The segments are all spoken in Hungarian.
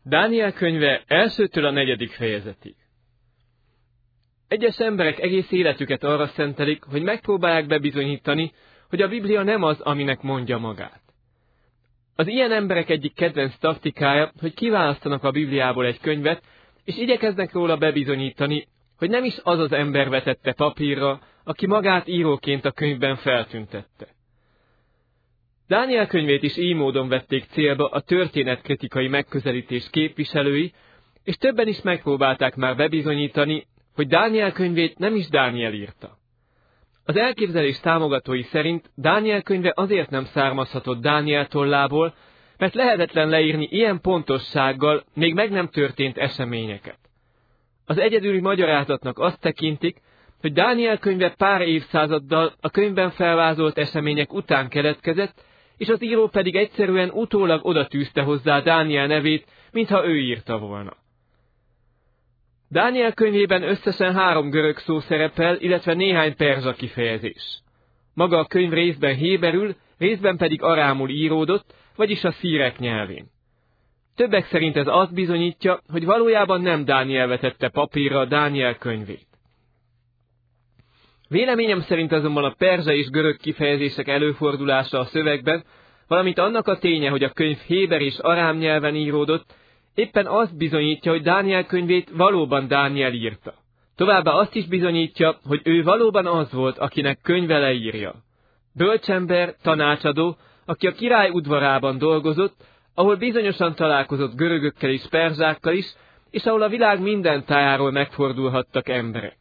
Dániel könyve 1-től a 4. fejezetig. Egyes emberek egész életüket arra szentelik, hogy megpróbálják bebizonyítani, hogy a Biblia nem az, aminek mondja magát. Az ilyen emberek egyik kedvenc taktikája, hogy kiválasztanak a Bibliából egy könyvet, és igyekeznek róla bebizonyítani, hogy nem is az az ember vetette papírra, aki magát íróként a könyvben feltüntette. Dániel könyvét is így módon vették célba a történetkritikai megközelítés képviselői, és többen is megpróbálták már bebizonyítani, hogy Dániel könyvét nem is Dániel írta. Az elképzelés támogatói szerint Dániel könyve azért nem származhatott Dániel tollából, mert lehetetlen leírni ilyen pontossággal még meg nem történt eseményeket. Az egyedüli magyarázatnak azt tekintik, hogy Dániel könyve pár évszázaddal a könyvben felvázolt események után keletkezett, és az író pedig egyszerűen utólag odatűzte hozzá Dániel nevét, mintha ő írta volna. Dániel könyvében összesen 3 görög szó szerepel, illetve néhány perzsa kifejezés. Maga a könyv részben héberül, részben pedig arámul íródott, vagyis a szírek nyelvén. Többek szerint ez azt bizonyítja, hogy valójában nem Dániel vetette papírra a Dániel könyvét. Véleményem szerint azonban a perzsa és görög kifejezések előfordulása a szövegben, valamint annak a ténye, hogy a könyv héber és arám nyelven íródott, éppen azt bizonyítja, hogy Dániel könyvét valóban Dániel írta. Továbbá azt is bizonyítja, hogy ő valóban az volt, akinek könyve leírja. Bölcsember, tanácsadó, aki a király udvarában dolgozott, ahol bizonyosan találkozott görögökkel és perzsákkal is, és ahol a világ minden tájáról megfordulhattak emberek.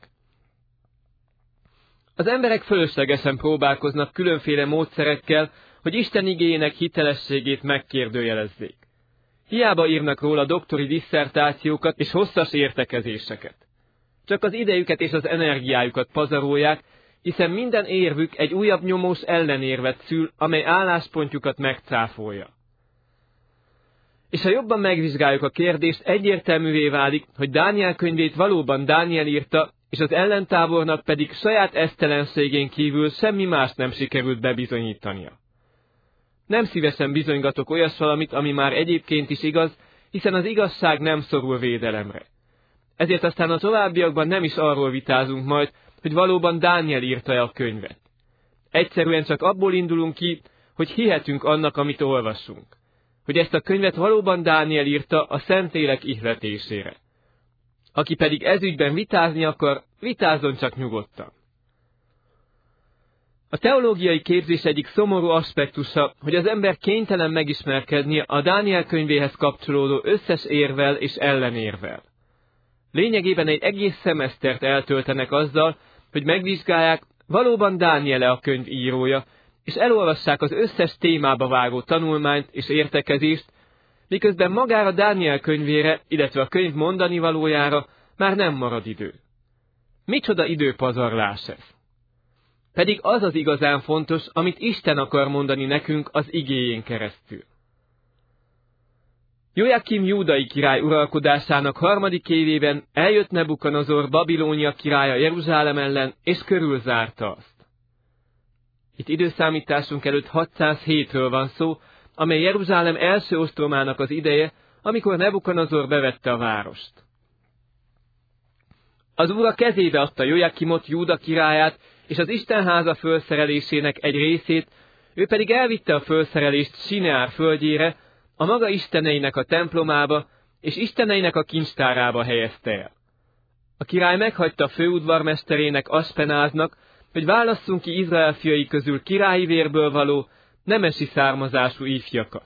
Az emberek fölöslegesen próbálkoznak különféle módszerekkel, hogy Isten igéjének hitelességét megkérdőjelezzék. Hiába írnak róla doktori disszertációkat és hosszas értekezéseket. Csak az idejüket és az energiájukat pazarolják, hiszen minden érvük egy újabb nyomós ellenérvet szül, amely álláspontjukat megcáfolja. És ha jobban megvizsgáljuk a kérdést, egyértelművé válik, hogy Dániel könyvét valóban Dániel írta, és az ellentábornak pedig saját esztelenségén kívül semmi más nem sikerült bebizonyítania. Nem szívesen bizonygatok olyas valamit, ami már egyébként is igaz, hiszen az igazság nem szorul védelemre. Ezért aztán a továbbiakban nem is arról vitázunk majd, hogy valóban Dániel írta-e a könyvet. Egyszerűen csak abból indulunk ki, hogy hihetünk annak, amit olvasunk. Hogy ezt a könyvet valóban Dániel írta a Szentlélek ihletésére. Aki pedig ezügyben vitázni akar, vitázzon csak nyugodtan. A teológiai képzés egyik szomorú aspektusa, hogy az ember kénytelen megismerkedni a Dániel könyvéhez kapcsolódó összes érvel és ellenérvel. Lényegében egy egész szemesztert eltöltenek azzal, hogy megvizsgálják, valóban Dániel-e a könyv írója, és elolvassák az összes témába vágó tanulmányt és értekezést, miközben magára Dániel könyvére, illetve a könyv mondani valójára már nem marad idő. Micsoda időpazarlás ez! Pedig az az igazán fontos, amit Isten akar mondani nekünk az igéjén keresztül. Jojakim júdai király uralkodásának 3. évében eljött Nebukadnezar Babilónia királya Jeruzsálem ellen, és körülzárta azt. Itt időszámításunk előtt 607-ről van szó, amely Jeruzsálem első ostromának az ideje, amikor Nebukadnezar bevette a várost. Az Úr a kezébe adta Jojakimot, Júda királyát, és az Istenháza fölszerelésének egy részét, ő pedig elvitte a fölszerelést Sineár földjére, a maga isteneinek a templomába, és isteneinek a kincstárába helyezte el. A király meghagyta főudvarmesterének Aspenáznak, hogy válasszunk ki Izrael fiai közül királyi vérből való, nemesi származású ifjakat.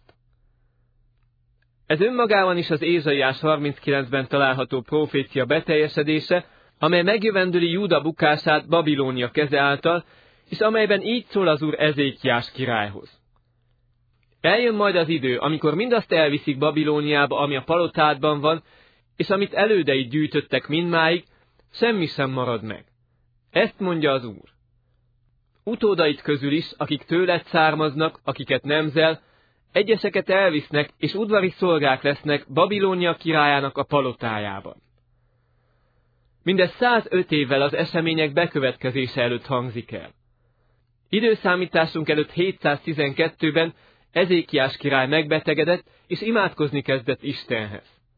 Ez önmagában is az Ézsaiás 39-ben található profécia beteljesedése, amely megjövendőli Júda bukását Babilónia keze által, és amelyben így szól az Úr Ezékiás királyhoz. Eljön majd az idő, amikor mindazt elviszik Babilóniába, ami a palotádban van, és amit elődeid gyűjtöttek mindmáig, semmi sem marad meg. Ezt mondja az Úr. Utódait közül is, akik tőled származnak, akiket nemzel, egyeseket elvisznek, és udvari szolgák lesznek Babilónia királyának a palotájában. Mindez 105 évvel az események bekövetkezése előtt hangzik el. Időszámításunk előtt 712-ben Ezékiás király megbetegedett, és imádkozni kezdett Istenhez.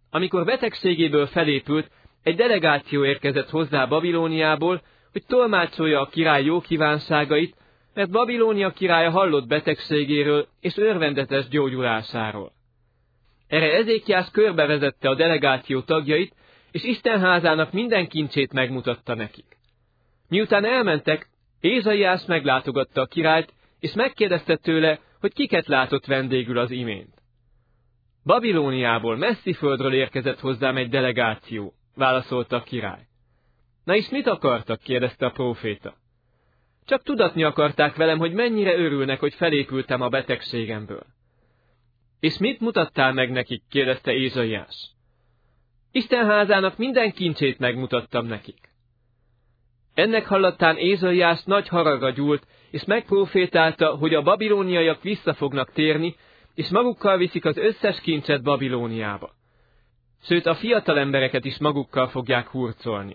amikor betegségéből felépült, egy delegáció érkezett hozzá Babilóniából, hogy tolmácsolja a király jó kívánságait, mert Babilónia királya hallott betegségéről és örvendetes gyógyulásáról. Erre Ezékiás körbevezette a delegáció tagjait, és Isten házának minden kincsét megmutatta nekik. Miután elmentek, Ézsaiás meglátogatta a királyt, és megkérdezte tőle, hogy kiket látott vendégül az imént. Babilóniából, messzi földről érkezett hozzám egy delegáció, válaszolta a király. Na és mit akartak? Kérdezte a próféta. Csak tudatni akarták velem, hogy mennyire örülnek, hogy felépültem a betegségemből. És mit mutattál meg nekik? Kérdezte Ézsaiás. Isten házának minden kincsét megmutattam nekik. Ennek hallatán Ézsaiás nagy haragra gyúlt, és megprófétálta, hogy a babilóniaiak vissza fognak térni, és magukkal viszik az összes kincset Babilóniába. Sőt, a fiatal embereket is magukkal fogják hurcolni.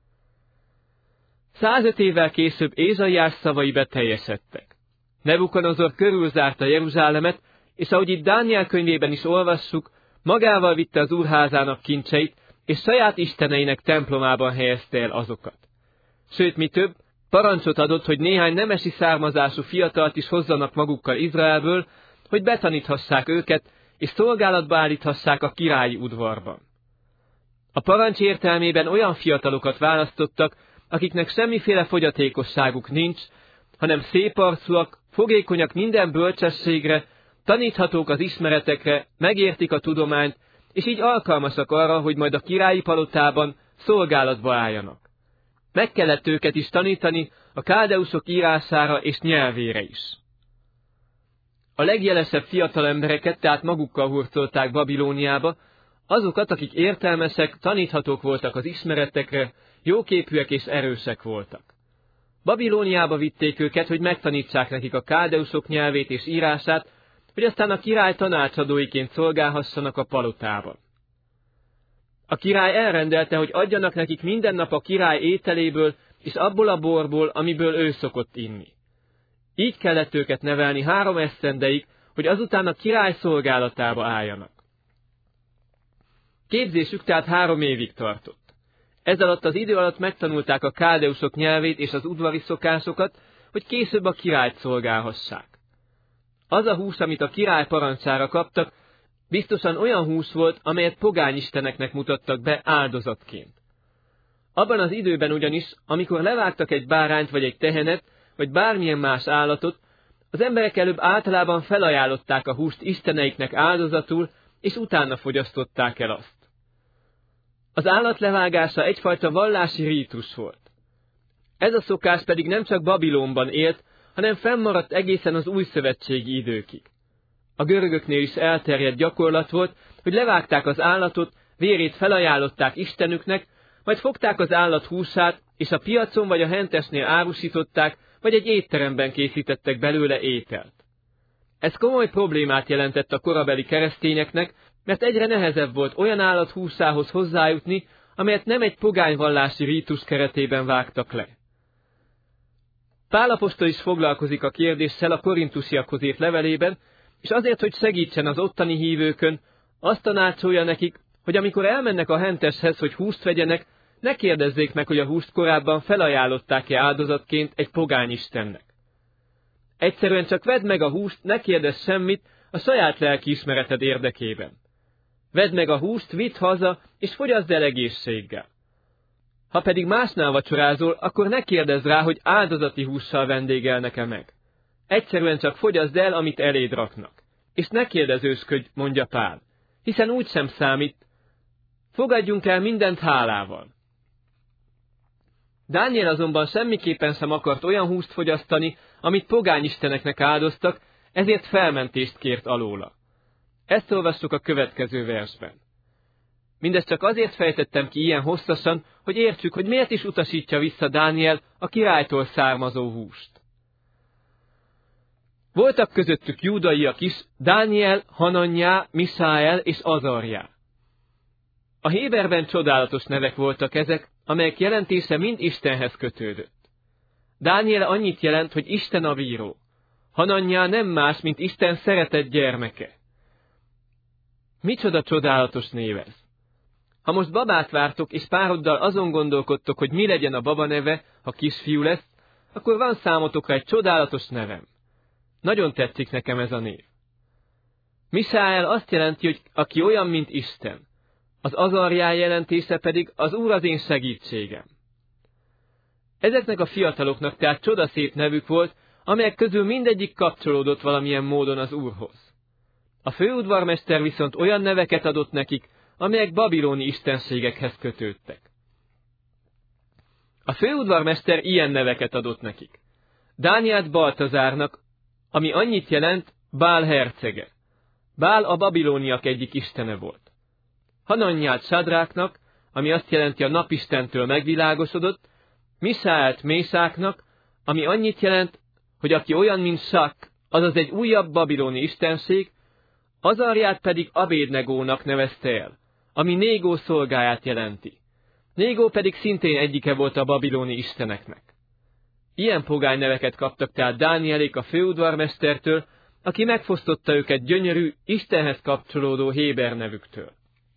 105 évvel később Ézsaiás szavai beteljesedtek. Nebukadnezar körülzárta Jeruzsálemet, és ahogy itt Dániel könyvében is olvassuk, magával vitte az úrházának kincseit, és saját isteneinek templomában helyezte el azokat. Sőt, mi több, parancsot adott, hogy néhány nemesi származású fiatalt is hozzanak magukkal Izraelből, hogy betaníthassák őket, és szolgálatba állíthassák a királyi udvarban. A parancs értelmében olyan fiatalokat választottak, akiknek semmiféle fogyatékosságuk nincs, hanem széparcúak, fogékonyak minden bölcsességre, taníthatók az ismeretekre, megértik a tudományt, és így alkalmasak arra, hogy majd a királyi palotában szolgálatba álljanak. Meg kellett őket is tanítani a káldeusok írására és nyelvére is. A legjelesebb fiatal embereket tehát magukkal hurcolták Babilóniába, azokat, akik értelmesek, taníthatók voltak az ismeretekre, jóképűek és erősek voltak. Babilóniába vitték őket, hogy megtanítsák nekik a káldeusok nyelvét és írását, hogy aztán a király tanácsadóiként szolgálhassanak a palotában. A király elrendelte, hogy adjanak nekik minden nap a király ételéből és abból a borból, amiből ő szokott inni. Így kellett őket nevelni 3 esztendeig, hogy azután a király szolgálatába álljanak. Képzésük tehát 3 évig tartott. Ez alatt az idő alatt megtanulták a káldeusok nyelvét és az udvari szokásokat, hogy később a királyt szolgálhassák. Az a hús, amit a király parancsára kaptak, biztosan olyan hús volt, amelyet pogányisteneknek mutattak be áldozatként. Abban az időben ugyanis, amikor levágtak egy bárányt vagy egy tehenet, vagy bármilyen más állatot, az emberek előbb általában felajánlották a húst isteneiknek áldozatul, és utána fogyasztották el azt. Az állat levágása egyfajta vallási rítus volt. Ez a szokás pedig nem csak Babilonban élt, hanem fennmaradt egészen az újszövetségi időkig. A görögöknél is elterjedt gyakorlat volt, hogy levágták az állatot, vérét felajánlották istenüknek, majd fogták az állat húsát, és a piacon vagy a hentesnél árusították, vagy egy étteremben készítettek belőle ételt. Ez komoly problémát jelentett a korabeli keresztényeknek, mert egyre nehezebb volt olyan állat húsához hozzájutni, amelyet nem egy pogányvallási rítus keretében vágtak le. Pál apostol is foglalkozik a kérdéssel a korintusiakhoz írt levelében, és azért, hogy segítsen az ottani hívőkön, azt tanácsolja nekik, hogy amikor elmennek a henteshez, hogy húst vegyenek, ne kérdezzék meg, hogy a húst korábban felajánlották-e áldozatként egy pogányistennek. Egyszerűen csak vedd meg a húst, ne kérdezz semmit a saját lelkiismereted érdekében. Vedd meg a húst, vidd haza, és fogyaszd el egészséggel. Ha pedig másnál vacsorázol, akkor ne kérdezz rá, hogy áldozati hússal vendégelnek-e meg. Egyszerűen csak fogyaszd el, amit eléd raknak. És ne kérdezősködj, mondja Pál, hiszen úgysem számít. Fogadjunk el mindent hálával. Dániel azonban semmiképpen sem akart olyan húst fogyasztani, amit pogányisteneknek áldoztak, ezért felmentést kért alóla. Ezt olvassuk a következő versben. Mindezt csak azért fejtettem ki ilyen hosszasan, hogy értsük, hogy miért is utasítja vissza Dániel a királytól származó húst. Voltak közöttük júdaiak is, Dániel, Hananjá, Misael és Azarjá. A héberben csodálatos nevek voltak ezek, amelyek jelentése mind Istenhez kötődött. Dániel annyit jelent, hogy Isten a bíró. Hananjá nem más, mint Isten szeretett gyermeke. Micsoda csodálatos név ez! Ha most babát vártok, és pároddal azon gondolkodtok, hogy mi legyen a baba neve, ha kisfiú lesz, akkor van számotokra egy csodálatos nevem. Nagyon tetszik nekem ez a név. Misael azt jelenti, hogy aki olyan, mint Isten. Az Azarjá jelentése pedig az Úr az én segítségem. Ezeknek a fiataloknak tehát csodaszép nevük volt, amelyek közül mindegyik kapcsolódott valamilyen módon az Úrhoz. A főudvarmester viszont olyan neveket adott nekik, amelyek babiloni istenségekhez kötődtek. A főudvarmester ilyen neveket adott nekik. Dánielt Baltazárnak, ami annyit jelent, Bál hercege. Bál a babilóniak egyik istene volt. Hananját Sadráknak, ami azt jelenti a napistentől megvilágosodott, Misaelt Mésáknak, ami annyit jelent, hogy aki olyan, mint Sak, azaz egy újabb babiloni istenség, Azarját pedig Abédnegónak nevezte el, ami Négó szolgáját jelenti. Négó pedig szintén egyike volt a babiloni isteneknek. Ilyen pogány neveket kaptak tehát Dánielék a főudvarmestertől, aki megfosztotta őket gyönyörű, Istenhez kapcsolódó héber nevüktől.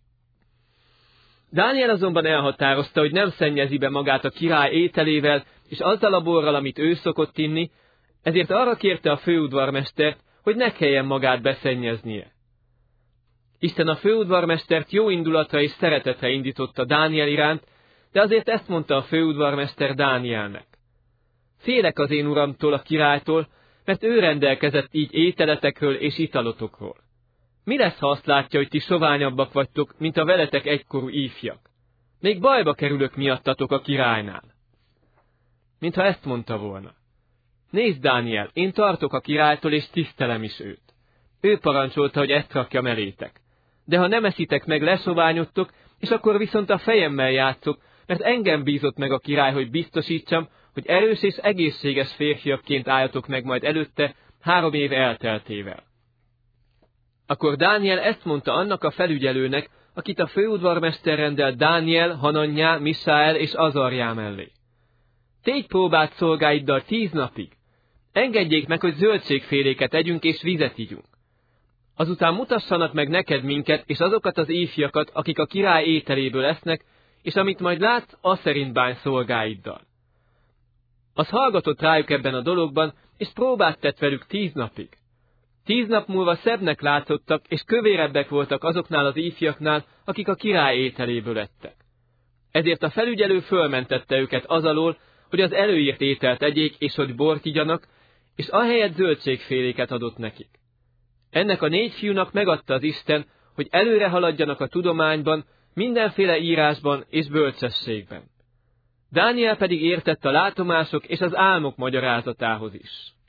Dániel azonban elhatározta, hogy nem szennyezi be magát a király ételével, és azzal a borral, amit ő szokott inni, ezért arra kérte a főudvarmestert, hogy ne kelljen magát beszennyeznie. Isten a főudvarmestert jó indulatra és szeretetre indította Dániel iránt, de azért ezt mondta a főudvarmester Dánielnek. Félek az én uramtól, a királytól, mert ő rendelkezett így ételetekről és italotokról. Mi lesz, ha azt látja, hogy ti soványabbak vagytok, mint a veletek egykorú ifjak? Még bajba kerülök miattatok a királynál. Mintha ezt mondta volna. Nézd, Dániel, én tartok a királytól, és tisztelem is őt. Ő parancsolta, hogy ezt rakjam elétek. De ha nem eszitek meg, lesoványodtok, és akkor viszont a fejemmel játszok, mert engem bízott meg a király, hogy biztosítsam, hogy erős és egészséges férfiakként álljatok meg majd előtte 3 év elteltével. Akkor Dániel ezt mondta annak a felügyelőnek, akit a főudvarmester rendelt Dániel, Hananjá, Misael és Azarjá mellé. Tégy próbát szolgáiddal 10 napig. Engedjék meg, hogy zöldségféléket együnk és vizet igyunk. Azután mutassanak meg neked minket, és azokat az ifjakat, akik a király ételéből esznek, és amit majd látsz, aszerint bánj szolgáiddal. Az hallgatott rájuk ebben a dologban, és próbát tett velük 10 napig. 10 nap múlva szebbnek látszottak, és kövérebbek voltak azoknál az ifjaknál, akik a király ételéből ettek. Ezért a felügyelő fölmentette őket az alól, hogy az előírt ételt egyék, és hogy bort igyanak, és ahelyett zöldségféléket adott nekik. Ennek a 4 fiúnak megadta az Isten, hogy előre haladjanak a tudományban, mindenféle írásban és bölcsességben. Dániel pedig értett a látomások és az álmok magyarázatához is.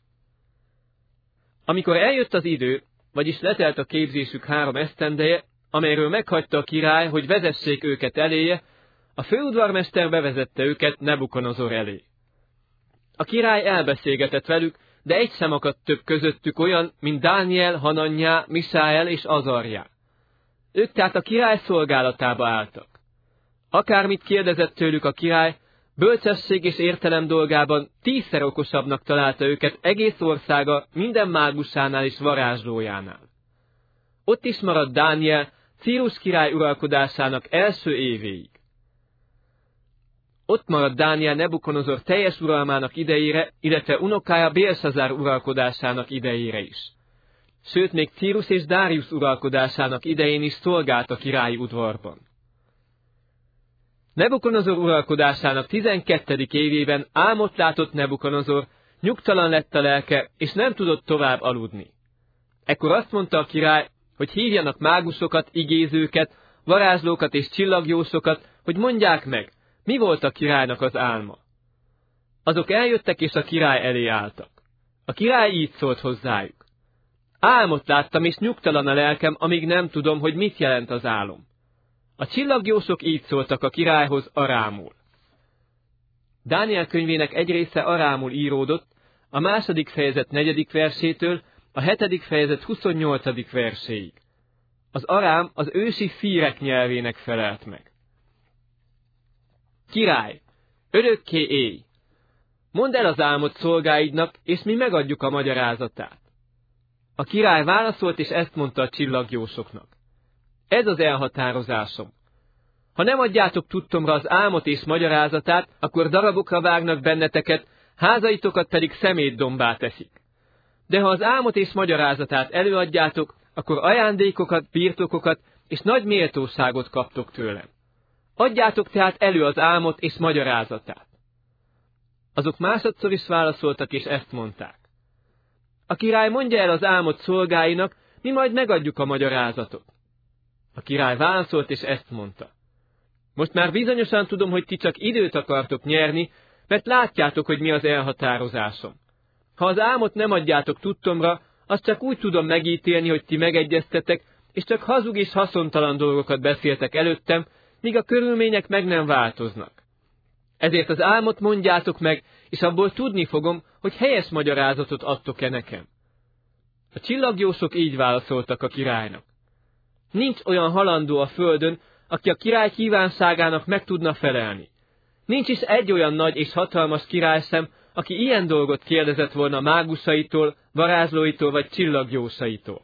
Amikor eljött az idő, vagyis letelt a képzésük 3 esztendeje, amelyről meghagyta a király, hogy vezessék őket eléje, a főudvarmester bevezette őket Nebukonozor elé. A király elbeszélgetett velük, de egy sem akadt több közöttük olyan, mint Dániel, Hananjá, Misael és Azarjá. Ők tehát a király szolgálatába álltak. Akármit kérdezett tőlük a király, bölcsesség és értelem dolgában 10-szer okosabbnak találta őket egész országa minden mágusánál és varázslójánál. Ott is maradt Dániel Círus király uralkodásának első évéig. Ott maradt Dániel Nebukonozor teljes uralmának idejére, illetve unokája Bélsazár uralkodásának idejére is. Sőt, még Círus és Dárius uralkodásának idején is szolgált a királyi udvarban. Nebukonozor uralkodásának 12. évében álmot látott Nebukonozor, nyugtalan lett a lelke, és nem tudott tovább aludni. Ekkor azt mondta a király, hogy hívjanak mágusokat, igézőket, varázslókat és csillagjósokat, hogy mondják meg, mi volt a királynak az álma. Azok eljöttek és a király elé álltak. A király így szólt hozzájuk. Álmot láttam, és nyugtalan a lelkem, amíg nem tudom, hogy mit jelent az álom. A csillagjósok így szóltak a királyhoz arámul. Dániel könyvének egy része arámul íródott, a 2. fejezet 4. versétől a 7. fejezet 28. verséig. Az arám az ősi szírek nyelvének felelt meg. Király, örökké élj! Mondd el az álmot szolgáidnak, és mi megadjuk a magyarázatát. A király válaszolt, és ezt mondta a csillagjósoknak. Ez az elhatározásom. Ha nem adjátok tudtomra az álmot és magyarázatát, akkor darabokra vágnak benneteket, házaitokat pedig szemétdombá teszik. De ha az álmot és magyarázatát előadjátok, akkor ajándékokat, birtokokat és nagy méltóságot kaptok tőlem. Adjátok tehát elő az álmot és magyarázatát. Azok másodszor is válaszoltak, és ezt mondták. A király mondja el az álmot szolgáinak, mi majd megadjuk a magyarázatot. A király válaszolt, és ezt mondta. Most már bizonyosan tudom, hogy ti csak időt akartok nyerni, mert látjátok, hogy mi az elhatározásom. Ha az álmot nem adjátok tudtomra, azt csak úgy tudom megítélni, hogy ti megegyeztetek, és csak hazug és haszontalan dolgokat beszéltek előttem, míg a körülmények meg nem változnak. Ezért az álmot mondjátok meg, és abból tudni fogom, hogy helyes magyarázatot adtok-e nekem. A csillagjósok így válaszoltak a királynak. Nincs olyan halandó a földön, aki a király kívánságának meg tudna felelni. Nincs is egy olyan nagy és hatalmas királyszem, aki ilyen dolgot kérdezett volna mágusaitól, varázslóitól vagy csillagjósaitól.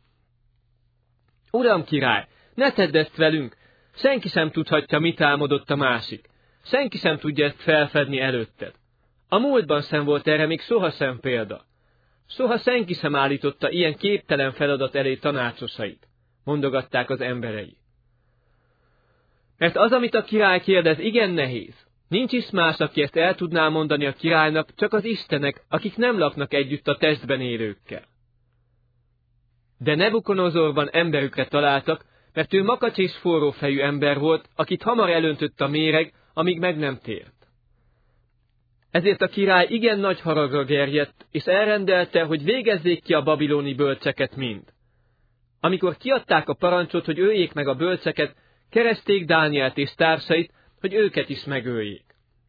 Uram király, ne tedd ezt velünk! Senki sem tudhatja, mit álmodott a másik. Senki sem tudja ezt felfedni előtted. A múltban sem volt erre még sohasem példa. Soha senki sem állította ilyen képtelen feladat elé tanácsosait, mondogatták az emberei. Mert az, amit a király kérdez, igen nehéz. Nincs is más, aki ezt el tudná mondani a királynak, csak az istenek, akik nem laknak együtt a testben élőkkel. De Nebukonozorban emberükre találtak, mert ő makacs és forrófejű ember volt, akit hamar elöntött a méreg, amíg meg nem tért. Ezért a király igen nagy haragra gerjedt, és elrendelte, hogy végezzék ki a babiloni bölcseket mind. Amikor kiadták a parancsot, hogy öljék meg a bölcseket, keresték Dánielt és társait, hogy őket is megöljék.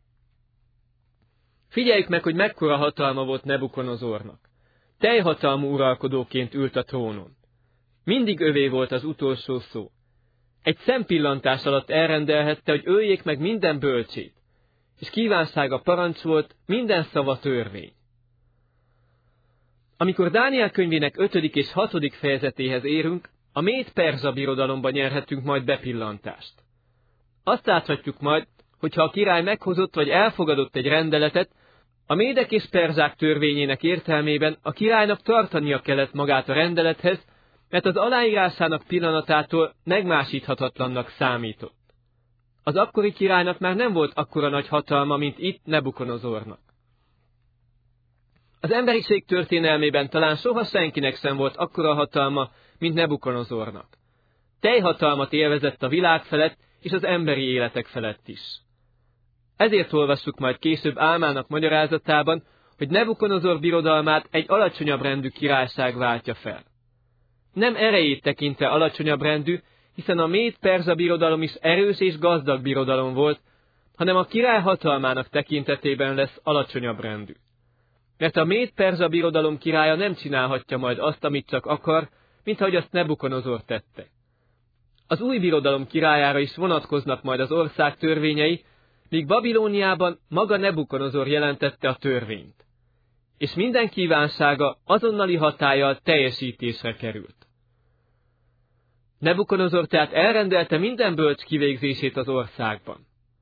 Figyeljük meg, hogy mekkora hatalma volt Nebukonozornak. Teljhatalmú uralkodóként ült a trónon. Mindig övé volt az utolsó szó. Egy szempillantás alatt elrendelhette, hogy öljék meg minden bölcsét, és kívánsága parancs volt, minden szava törvény. Amikor Dániel könyvének 5. és 6. fejezetéhez érünk, a Méd-Perzsa birodalomba nyerhetünk majd bepillantást. Azt láthatjuk majd, hogyha a király meghozott vagy elfogadott egy rendeletet, a médek és perzsák törvényének értelmében a királynak tartania kellett magát a rendelethez, mert az aláírásának pillanatától megmásíthatatlannak számított. Az akkori királynak már nem volt akkora nagy hatalma, mint itt Nebukonozornak. Az emberiség történelmében talán soha senkinek sem volt akkora hatalma, mint Nebukonozornak. Teljhatalmat élvezett a világ felett és az emberi életek felett is. Ezért olvassuk majd később álmának magyarázatában, hogy Nebukonozor birodalmát egy alacsonyabb rendű királyság váltja fel. Nem erejét tekintve alacsonyabb rendű, hiszen a Méd-Perzsa birodalom is erős és gazdag birodalom volt, hanem a király hatalmának tekintetében lesz alacsonyabb rendű. Mert a Méd-Perzsa birodalom királya nem csinálhatja majd azt, amit csak akar, mint ahogy azt Nebukonozor tette. Az új birodalom királyára is vonatkoznak majd az ország törvényei, míg Babilóniában maga Nebukonozor jelentette a törvényt. És minden kívánsága azonnali hatállyal teljesítésre került. Nebukonozor tehát elrendelte minden bölcs kivégzését az országban.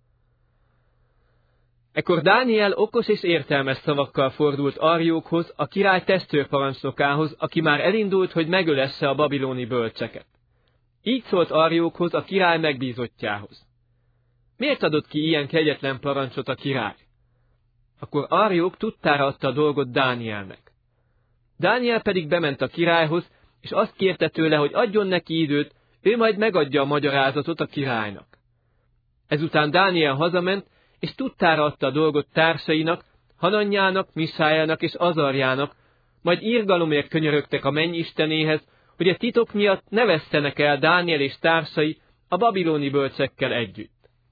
Ekkor Dániel okos és értelmes szavakkal fordult Arjókhoz, a király testőrparancsnokához, aki már elindult, hogy megölesse a babiloni bölcseket. Így szólt Arjókhoz, a király megbízottjához. Miért adott ki ilyen kegyetlen parancsot a király? Akkor Arjók tudtára adta a dolgot Dánielnek. Dániel pedig bement a királyhoz, és azt kérte tőle, hogy adjon neki időt, ő majd megadja a magyarázatot a királynak. Ezután Dániel hazament, és tudtára adta a dolgot társainak, Hananyának, Misájának és Azarjának, majd irgalomért könyörögtek a mennyistenéhez, hogy a titok miatt ne vesszenek el Dániel és társai a babiloni bölcsekkel együtt.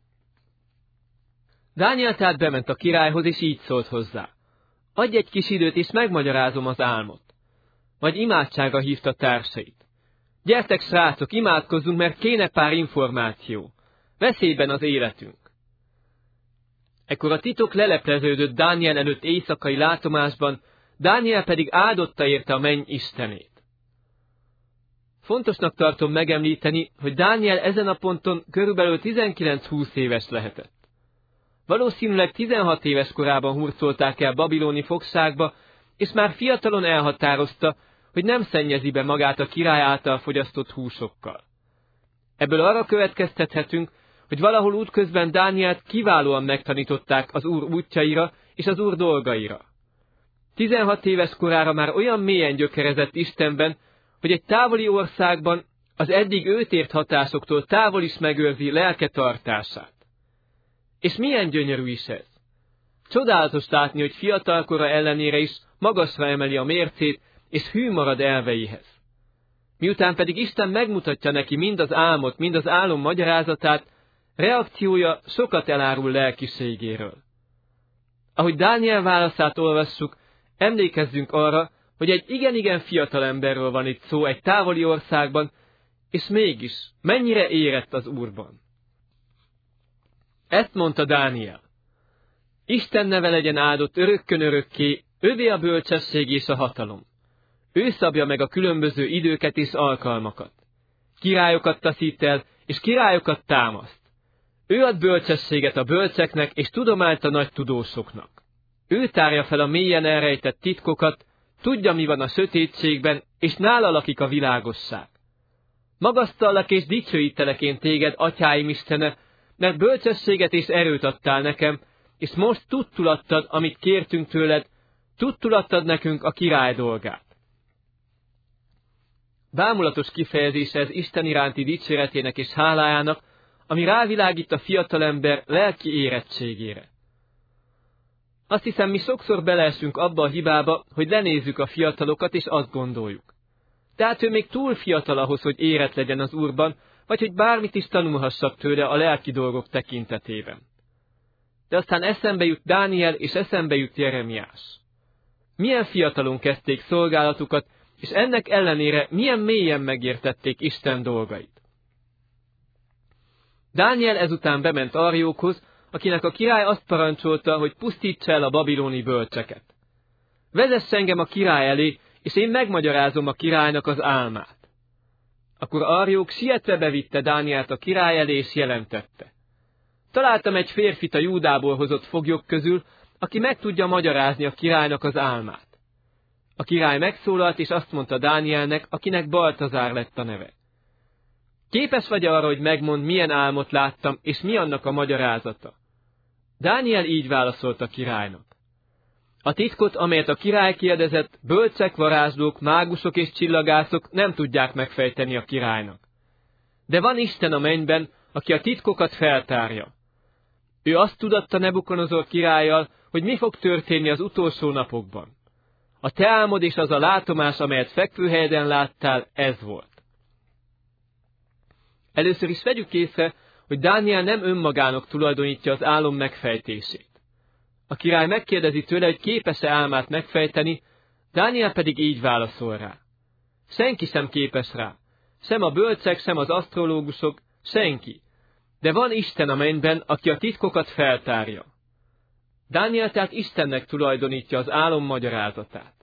Dániel tehát bement a királyhoz, és így szólt hozzá. Adj egy kis időt, és megmagyarázom az álmot. Majd imádságra hívta társait. Gyertek, srácok, imádkozzunk, mert kéne pár információ. Veszélyben az életünk. Ekkor a titok lelepleződött Dániel előtt éjszakai látomásban, Dániel pedig áldotta érte a menny istenét. Fontosnak tartom megemlíteni, hogy Dániel ezen a ponton körülbelül 19-20 éves lehetett. Valószínűleg 16 éves korában hurcolták el babiloni fogságba, és már fiatalon elhatározta, hogy nem szennyezi be magát a király által fogyasztott húsokkal. Ebből arra következtethetünk, hogy valahol útközben Dánielt kiválóan megtanították az Úr útjaira és az Úr dolgaira. 16 éves korára már olyan mélyen gyökerezett Istenben, hogy egy távoli országban az eddig őt ért hatásoktól távol is megőrzi lelke tartását. És milyen gyönyörű is ez! Csodálatos látni, hogy fiatalkora ellenére is magasra emeli a mércét, és hű marad elveihez. Miután pedig Isten megmutatja neki mind az álmot, mind az álom magyarázatát, reakciója sokat elárul lelkiségéről. Ahogy Dániel válaszát olvassuk, emlékezzünk arra, hogy egy igen-igen fiatal emberről van itt szó egy távoli országban, és mégis mennyire érett az Úrban. Ezt mondta Dániel: Isten neve legyen áldott örökkön örökké, övé a bölcsesség és a hatalom. Ő szabja meg a különböző időket és alkalmakat. Királyokat taszít el, és királyokat támaszt. Ő ad bölcsességet a bölcseknek, és tudományt a nagy tudósoknak. Ő tárja fel a mélyen elrejtett titkokat, tudja, mi van a sötétségben, és nála lakik a világosság. Magasztallak és dicsőítelek én téged, atyáim Istene, mert bölcsességet és erőt adtál nekem, és most tudtul adtad, amit kértünk tőled, tudtul adtad nekünk a király dolgát. Bámulatos kifejezése ez Isten iránti dicséretének és hálájának, ami rávilágít a fiatalember lelki érettségére. Azt hiszem, mi sokszor beleesünk abba a hibába, hogy lenézzük a fiatalokat, és azt gondoljuk. Tehát ő még túl fiatal ahhoz, hogy érett legyen az Úrban, vagy hogy bármit is tanulhassak tőle a lelki dolgok tekintetében. De aztán eszembe jut Dániel, és eszembe jut Jeremiás. Milyen fiatalon kezdték szolgálatukat, és ennek ellenére milyen mélyen megértették Isten dolgait. Dániel ezután bement Arjókhoz, akinek a király azt parancsolta, hogy pusztítsa el a babiloni bölcseket. Vezess engem a király elé, és én megmagyarázom a királynak az álmát. Akkor Arjók sietve bevitte Dánielt a király elé, és jelentette: Találtam egy férfit a Júdából hozott foglyok közül, aki meg tudja magyarázni a királynak az álmát. A király megszólalt, és azt mondta Dánielnek, akinek Baltazár lett a neve: Képes vagy arra, hogy megmondd, milyen álmot láttam, és mi annak a magyarázata? Dániel így válaszolt a királynak: A titkot, amelyet a király kérdezett, bölcsek, varázslók, mágusok és csillagászok nem tudják megfejteni a királynak. De van Isten a mennyben, aki a titkokat feltárja. Ő azt tudatta Nebukadnezar királlyal, hogy mi fog történni az utolsó napokban. A te álmod és az a látomás, amelyet fekvőhelyeden láttál, ez volt. Először is vegyük észre, hogy Dániel nem önmagának tulajdonítja az álom megfejtését. A király megkérdezi tőle, hogy képes-e álmát megfejteni, Dániel pedig így válaszol rá: Senki sem képes rá, sem a bölcsek, sem az asztrológusok, senki. De van Isten a mennyben, aki a titkokat feltárja. Dániel tehát Istennek tulajdonítja az álom magyarázatát.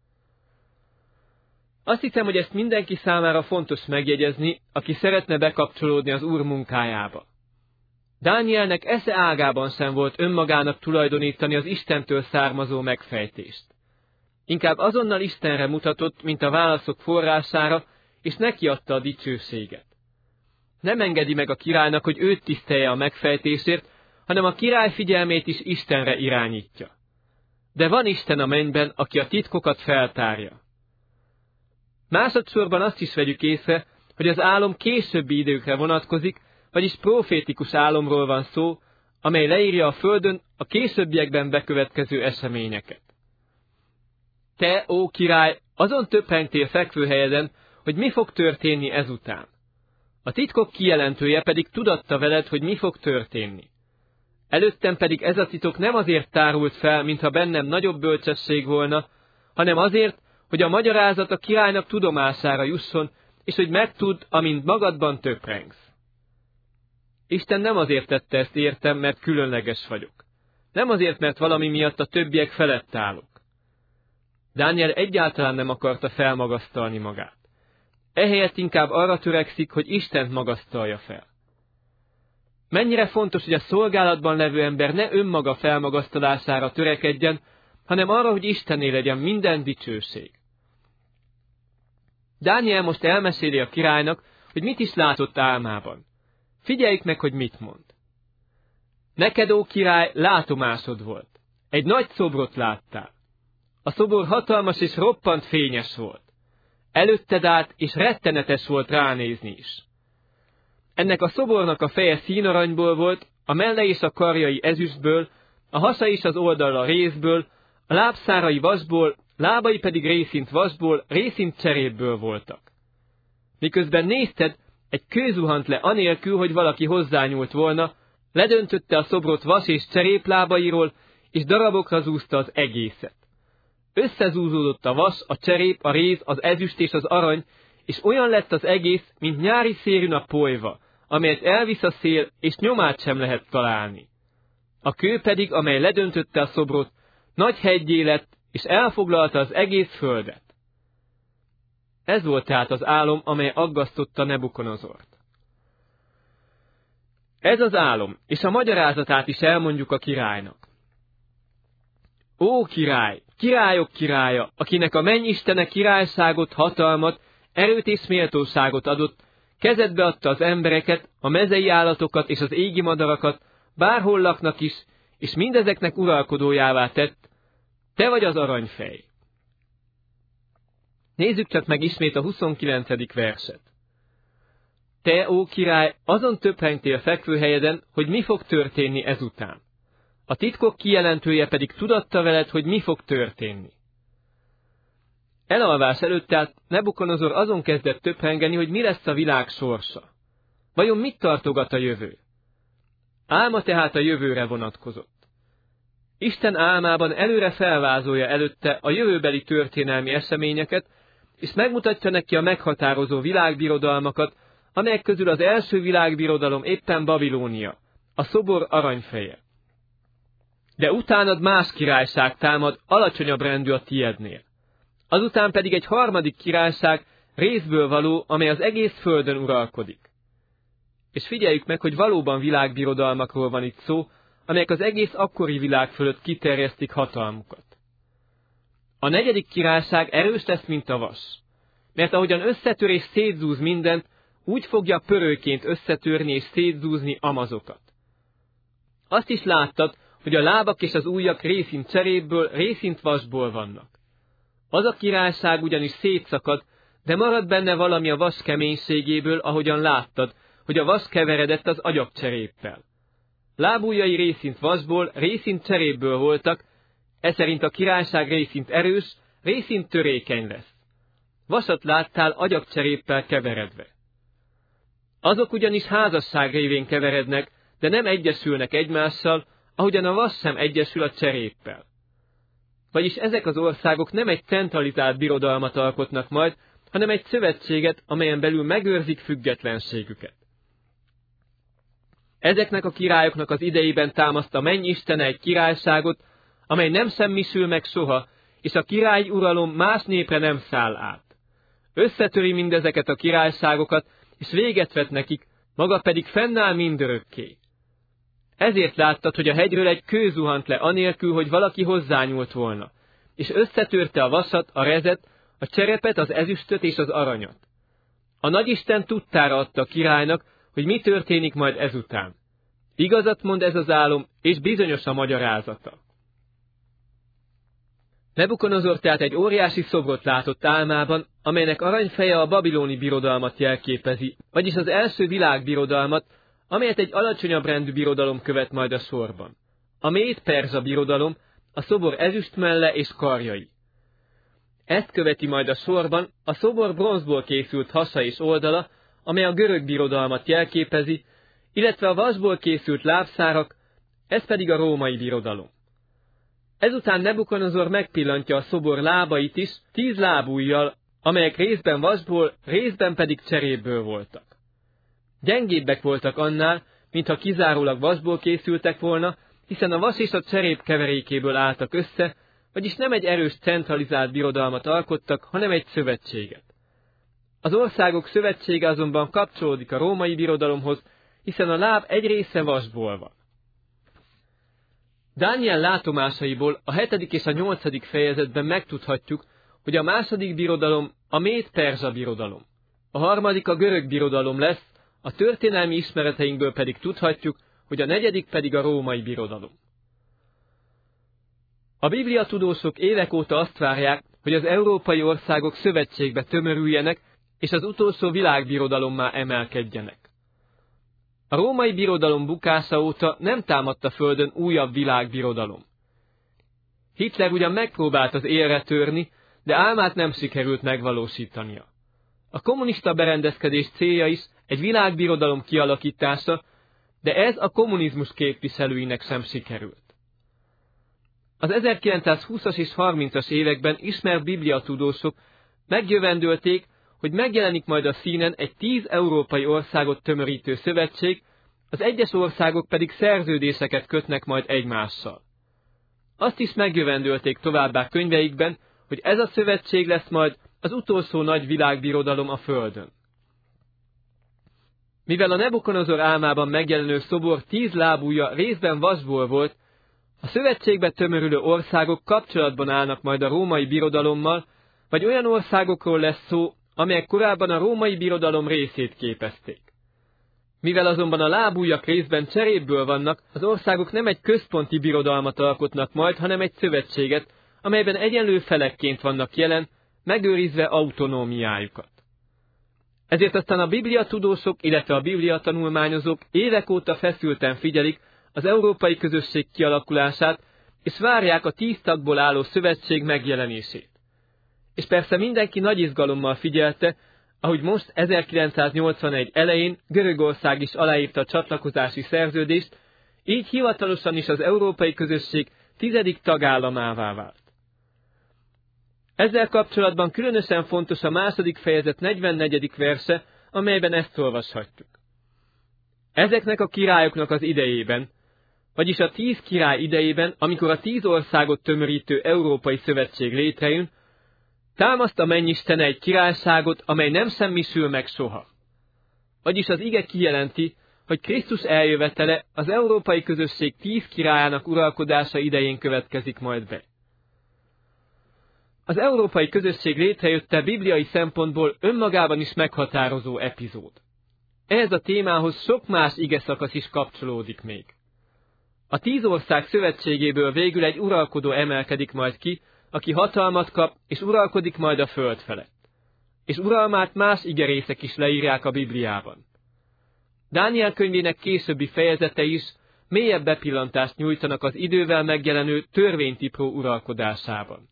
Azt hiszem, hogy ezt mindenki számára fontos megjegyezni, aki szeretne bekapcsolódni az Úr munkájába. Dánielnek esze ágában sem volt önmagának tulajdonítani az Istentől származó megfejtést. Inkább azonnal Istenre mutatott, mint a válaszok forrására, és neki adta a dicsőséget. Nem engedi meg a királynak, hogy őt tisztelje a megfejtésért, hanem a király figyelmét is Istenre irányítja. De van Isten a mennyben, aki a titkokat feltárja. Másodszorban azt is vegyük észre, hogy az álom későbbi időkre vonatkozik, vagyis profétikus álomról van szó, amely leírja a földön a későbbiekben bekövetkező eseményeket. Te, ó király, azon töprengtél fekvőhelyeden, hogy mi fog történni ezután. A titkok kijelentője pedig tudatta veled, hogy mi fog történni. Előttem pedig ez a titok nem azért tárult fel, mintha bennem nagyobb bölcsesség volna, hanem azért, hogy a magyarázat a királynak tudomására jusson, és hogy megtudd, amint magadban töprengsz. Isten nem azért tette ezt értem, mert különleges vagyok. Nem azért, mert valami miatt a többiek felett állok. Dániel egyáltalán nem akarta felmagasztalni magát. ehelyett inkább arra törekszik, hogy Istent magasztalja fel. Mennyire fontos, hogy a szolgálatban levő ember ne önmaga felmagasztalására törekedjen, hanem arra, hogy Istenné legyen minden dicsőség. Dániel most elmeséli a királynak, hogy mit is látott álmában. Figyeljük meg, hogy mit mond. Neked, ó király, látomásod volt. Egy nagy szobrot láttál. A szobor hatalmas és roppant fényes volt. Előtted állt, és rettenetes volt ránézni is. Ennek a szobornak a feje színaranyból volt, a melle és a karjai ezüstből, a hasa és az oldala rézből, a lábszárai vasból, lábai pedig részint vasból, részint cserépből voltak. Miközben nézted, egy kő zuhant le anélkül, hogy valaki hozzányúlt volna, ledöntötte a szobrot vas és cseréplábairól, és darabokra zúzta az egészet. Összezúzódott a vas, a cserép, a réz, az ezüst és az arany, és olyan lett az egész, mint nyári szélű a polyva, amelyet elvisz a szél, és nyomát sem lehet találni. A kő pedig, amely ledöntötte a szobrot, nagy heggyé lett, és elfoglalta az egész földet. Ez volt tehát az álom, amely aggasztotta Nebukonozort. Ez az álom, és a magyarázatát is elmondjuk a királynak. Ó király, királyok királya, akinek a mennyistene királyságot, hatalmat, erőt és méltóságot adott, kezedbe adta az embereket, a mezei állatokat és az égi madarakat, bárhol laknak is, és mindezeknek uralkodójává tett, te vagy az aranyfej. Nézzük csak meg ismét a 29. verset. Te, ó király, azon töprengtél fekvőhelyeden, hogy mi fog történni ezután. A titkok kijelentője pedig tudatta veled, hogy mi fog történni. Elalvás előtt tehát Nebukonozor azon kezdett töprengeni, hogy mi lesz a világ sorsa. Vajon mit tartogat a jövő? Álma tehát a jövőre vonatkozott. Isten álmában előre felvázolja előtte a jövőbeli történelmi eseményeket, és megmutatja neki a meghatározó világbirodalmakat, amelyek közül az első világbirodalom éppen Babilónia, a szobor aranyfeje. De utánad más királyság támad, alacsonyabb rendű a tiednél. Azután pedig egy harmadik királyság, rézből való, amely az egész földön uralkodik. És figyeljük meg, hogy valóban világbirodalmakról van itt szó, amelyek az egész akkori világ fölött kiterjesztik hatalmukat. A negyedik királyság erős lesz, mint a vas, mert ahogyan összetör és szétzúz mindent, úgy fogja pörőként összetörni és szétzúzni amazokat. Azt is láttad, hogy a lábak és az ujjak részint cserépből, részint vasból vannak. Az a királyság ugyanis szétszakad, de marad benne valami a vas keménységéből, ahogyan láttad, hogy a vas keveredett az agyagcseréppel. Lábujjai részint vasból, részint cserépből voltak, eszerint a királyság részint erős, részint törékeny lesz. Vasat láttál agyagcseréppel keveredve. Azok ugyanis házasság révén keverednek, de nem egyesülnek egymással, ahogyan a vas sem egyesül a cseréppel. Vagyis ezek az országok nem egy centralizált birodalmat alkotnak majd, hanem egy szövetséget, amelyen belül megőrzik függetlenségüket. Ezeknek a királyoknak az idejében támaszt a mennyistene egy királyságot, amely nem semmisül meg soha, és a királyi uralom más népre nem száll át. Összetöri mindezeket a királyságokat, és véget vet nekik, maga pedig fennáll mindörökké. Ezért láttad, hogy a hegyről egy kő zuhant le anélkül, hogy valaki hozzányúlt volna, és összetörte a vasat, a rezet, a cserepet, az ezüstöt és az aranyat. A nagyisten tudtára adta a királynak, hogy mi történik majd ezután. Igazat mond ez az álom, és bizonyos a magyarázata. Nebukonozor tehát egy óriási szobrot látott álmában, amelynek aranyfeje a babiloni birodalmat jelképezi, vagyis az első világbirodalmat, amelyet egy alacsonyabb rendű birodalom követ majd a sorban. A méd-perzsa birodalom, a szobor ezüstmelle és karjai. Ezt követi majd a sorban a szobor bronzból készült hasa és oldala, amely a görög birodalmat jelképezi, illetve a vasból készült lábszárak, ez pedig a római birodalom. Ezután Nebukonozor megpillantja a szobor lábait is 10 lábujjal, amelyek részben vasból, részben pedig cserépből voltak. Gyengébbek voltak annál, mintha kizárólag vasból készültek volna, hiszen a vas és a cserép keverékéből álltak össze, vagyis nem egy erős centralizált birodalmat alkottak, hanem egy szövetséget. Az országok szövetsége azonban kapcsolódik a római birodalomhoz, hiszen a láb egy része vasból van. Dániel látomásaiból a 7. és a 8. fejezetben megtudhatjuk, hogy a második birodalom a méd-perzsa birodalom. A harmadik a görög birodalom lesz, a történelmi ismereteinkből pedig tudhatjuk, hogy a 4. pedig a római birodalom. A bibliatudósok évek óta azt várják, hogy az európai országok szövetségbe tömörüljenek, és az utolsó világbirodalommá emelkedjenek. A római birodalom bukása óta nem támadt a földön újabb világbirodalom. Hitler ugyan megpróbált az élre törni, de álmát nem sikerült megvalósítania. A kommunista berendezkedés célja is egy világbirodalom kialakítása, de ez a kommunizmus képviselőinek sem sikerült. Az 1920-as és 30-as években ismert bibliatudósok megjövendölték, hogy megjelenik majd a színen egy 10 európai országot tömörítő szövetség, az egyes országok pedig szerződéseket kötnek majd egymással. Azt is megjövendölték továbbá könyveikben, hogy ez a szövetség lesz majd az utolsó nagy világbirodalom a földön. Mivel a Nebukonozor álmában megjelenő szobor 10 lábúja részben vasból volt, a szövetségbe tömörülő országok kapcsolatban állnak majd a római birodalommal, vagy olyan országokról lesz szó, amelyek korábban a római birodalom részét képezték. Mivel azonban a lábújak részben cserépből vannak, az országok nem egy központi birodalmat alkotnak majd, hanem egy szövetséget, amelyben egyenlő felekként vannak jelen, megőrizve autonómiájukat. Ezért aztán a bibliatudósok, illetve a bibliatanulmányozók évek óta feszülten figyelik az európai közösség kialakulását, és várják a 10 tagból álló szövetség megjelenését. És persze mindenki nagy izgalommal figyelte, ahogy most 1981 elején Görögország is aláírta a csatlakozási szerződést, így hivatalosan is az európai közösség 10. tagállamává vált. Ezzel kapcsolatban különösen fontos a 2. fejezet 44. verse, amelyben ezt olvashatjuk. Ezeknek a királyoknak az idejében, vagyis a 10 király idejében, amikor a 10 országot tömörítő Európai Szövetség létrejön, támaszt a mennyisten egy királyságot, amely nem semmisül meg soha. Vagyis az ige kijelenti, hogy Krisztus eljövetele az Európai Közösség 10 királyának uralkodása idején következik majd be. Az Európai Közösség létrejötte bibliai szempontból önmagában is meghatározó epizód. Ehhez a témához sok más ige szakasz is kapcsolódik még. A 10 ország szövetségéből végül egy uralkodó emelkedik majd ki, aki hatalmat kap, és uralkodik majd a föld felett. És uralmát más igerészek is leírják a Bibliában. Dániel könyvének későbbi fejezetei is mélyebb bepillantást nyújtanak az idővel megjelenő törvénytipró uralkodásában.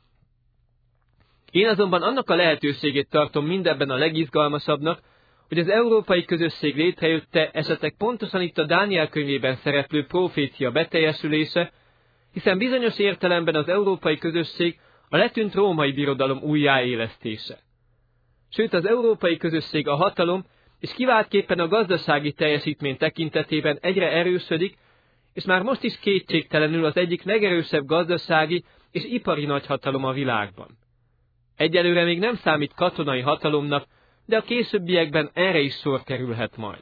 Én azonban annak a lehetőségét tartom mindebben a legizgalmasabbnak, hogy az európai közösség létrejötte esetleg pontosan itt a Dániel könyvében szereplő profécia beteljesülése, hiszen bizonyos értelemben az európai közösség a letűnt római birodalom újjáélesztése. Sőt, az európai közösség a hatalom és kiváltképpen a gazdasági teljesítmény tekintetében egyre erősödik, és már most is kétségtelenül az egyik legerősebb gazdasági és ipari nagyhatalom a világban. Egyelőre még nem számít katonai hatalomnak, de a későbbiekben erre is sor kerülhet majd.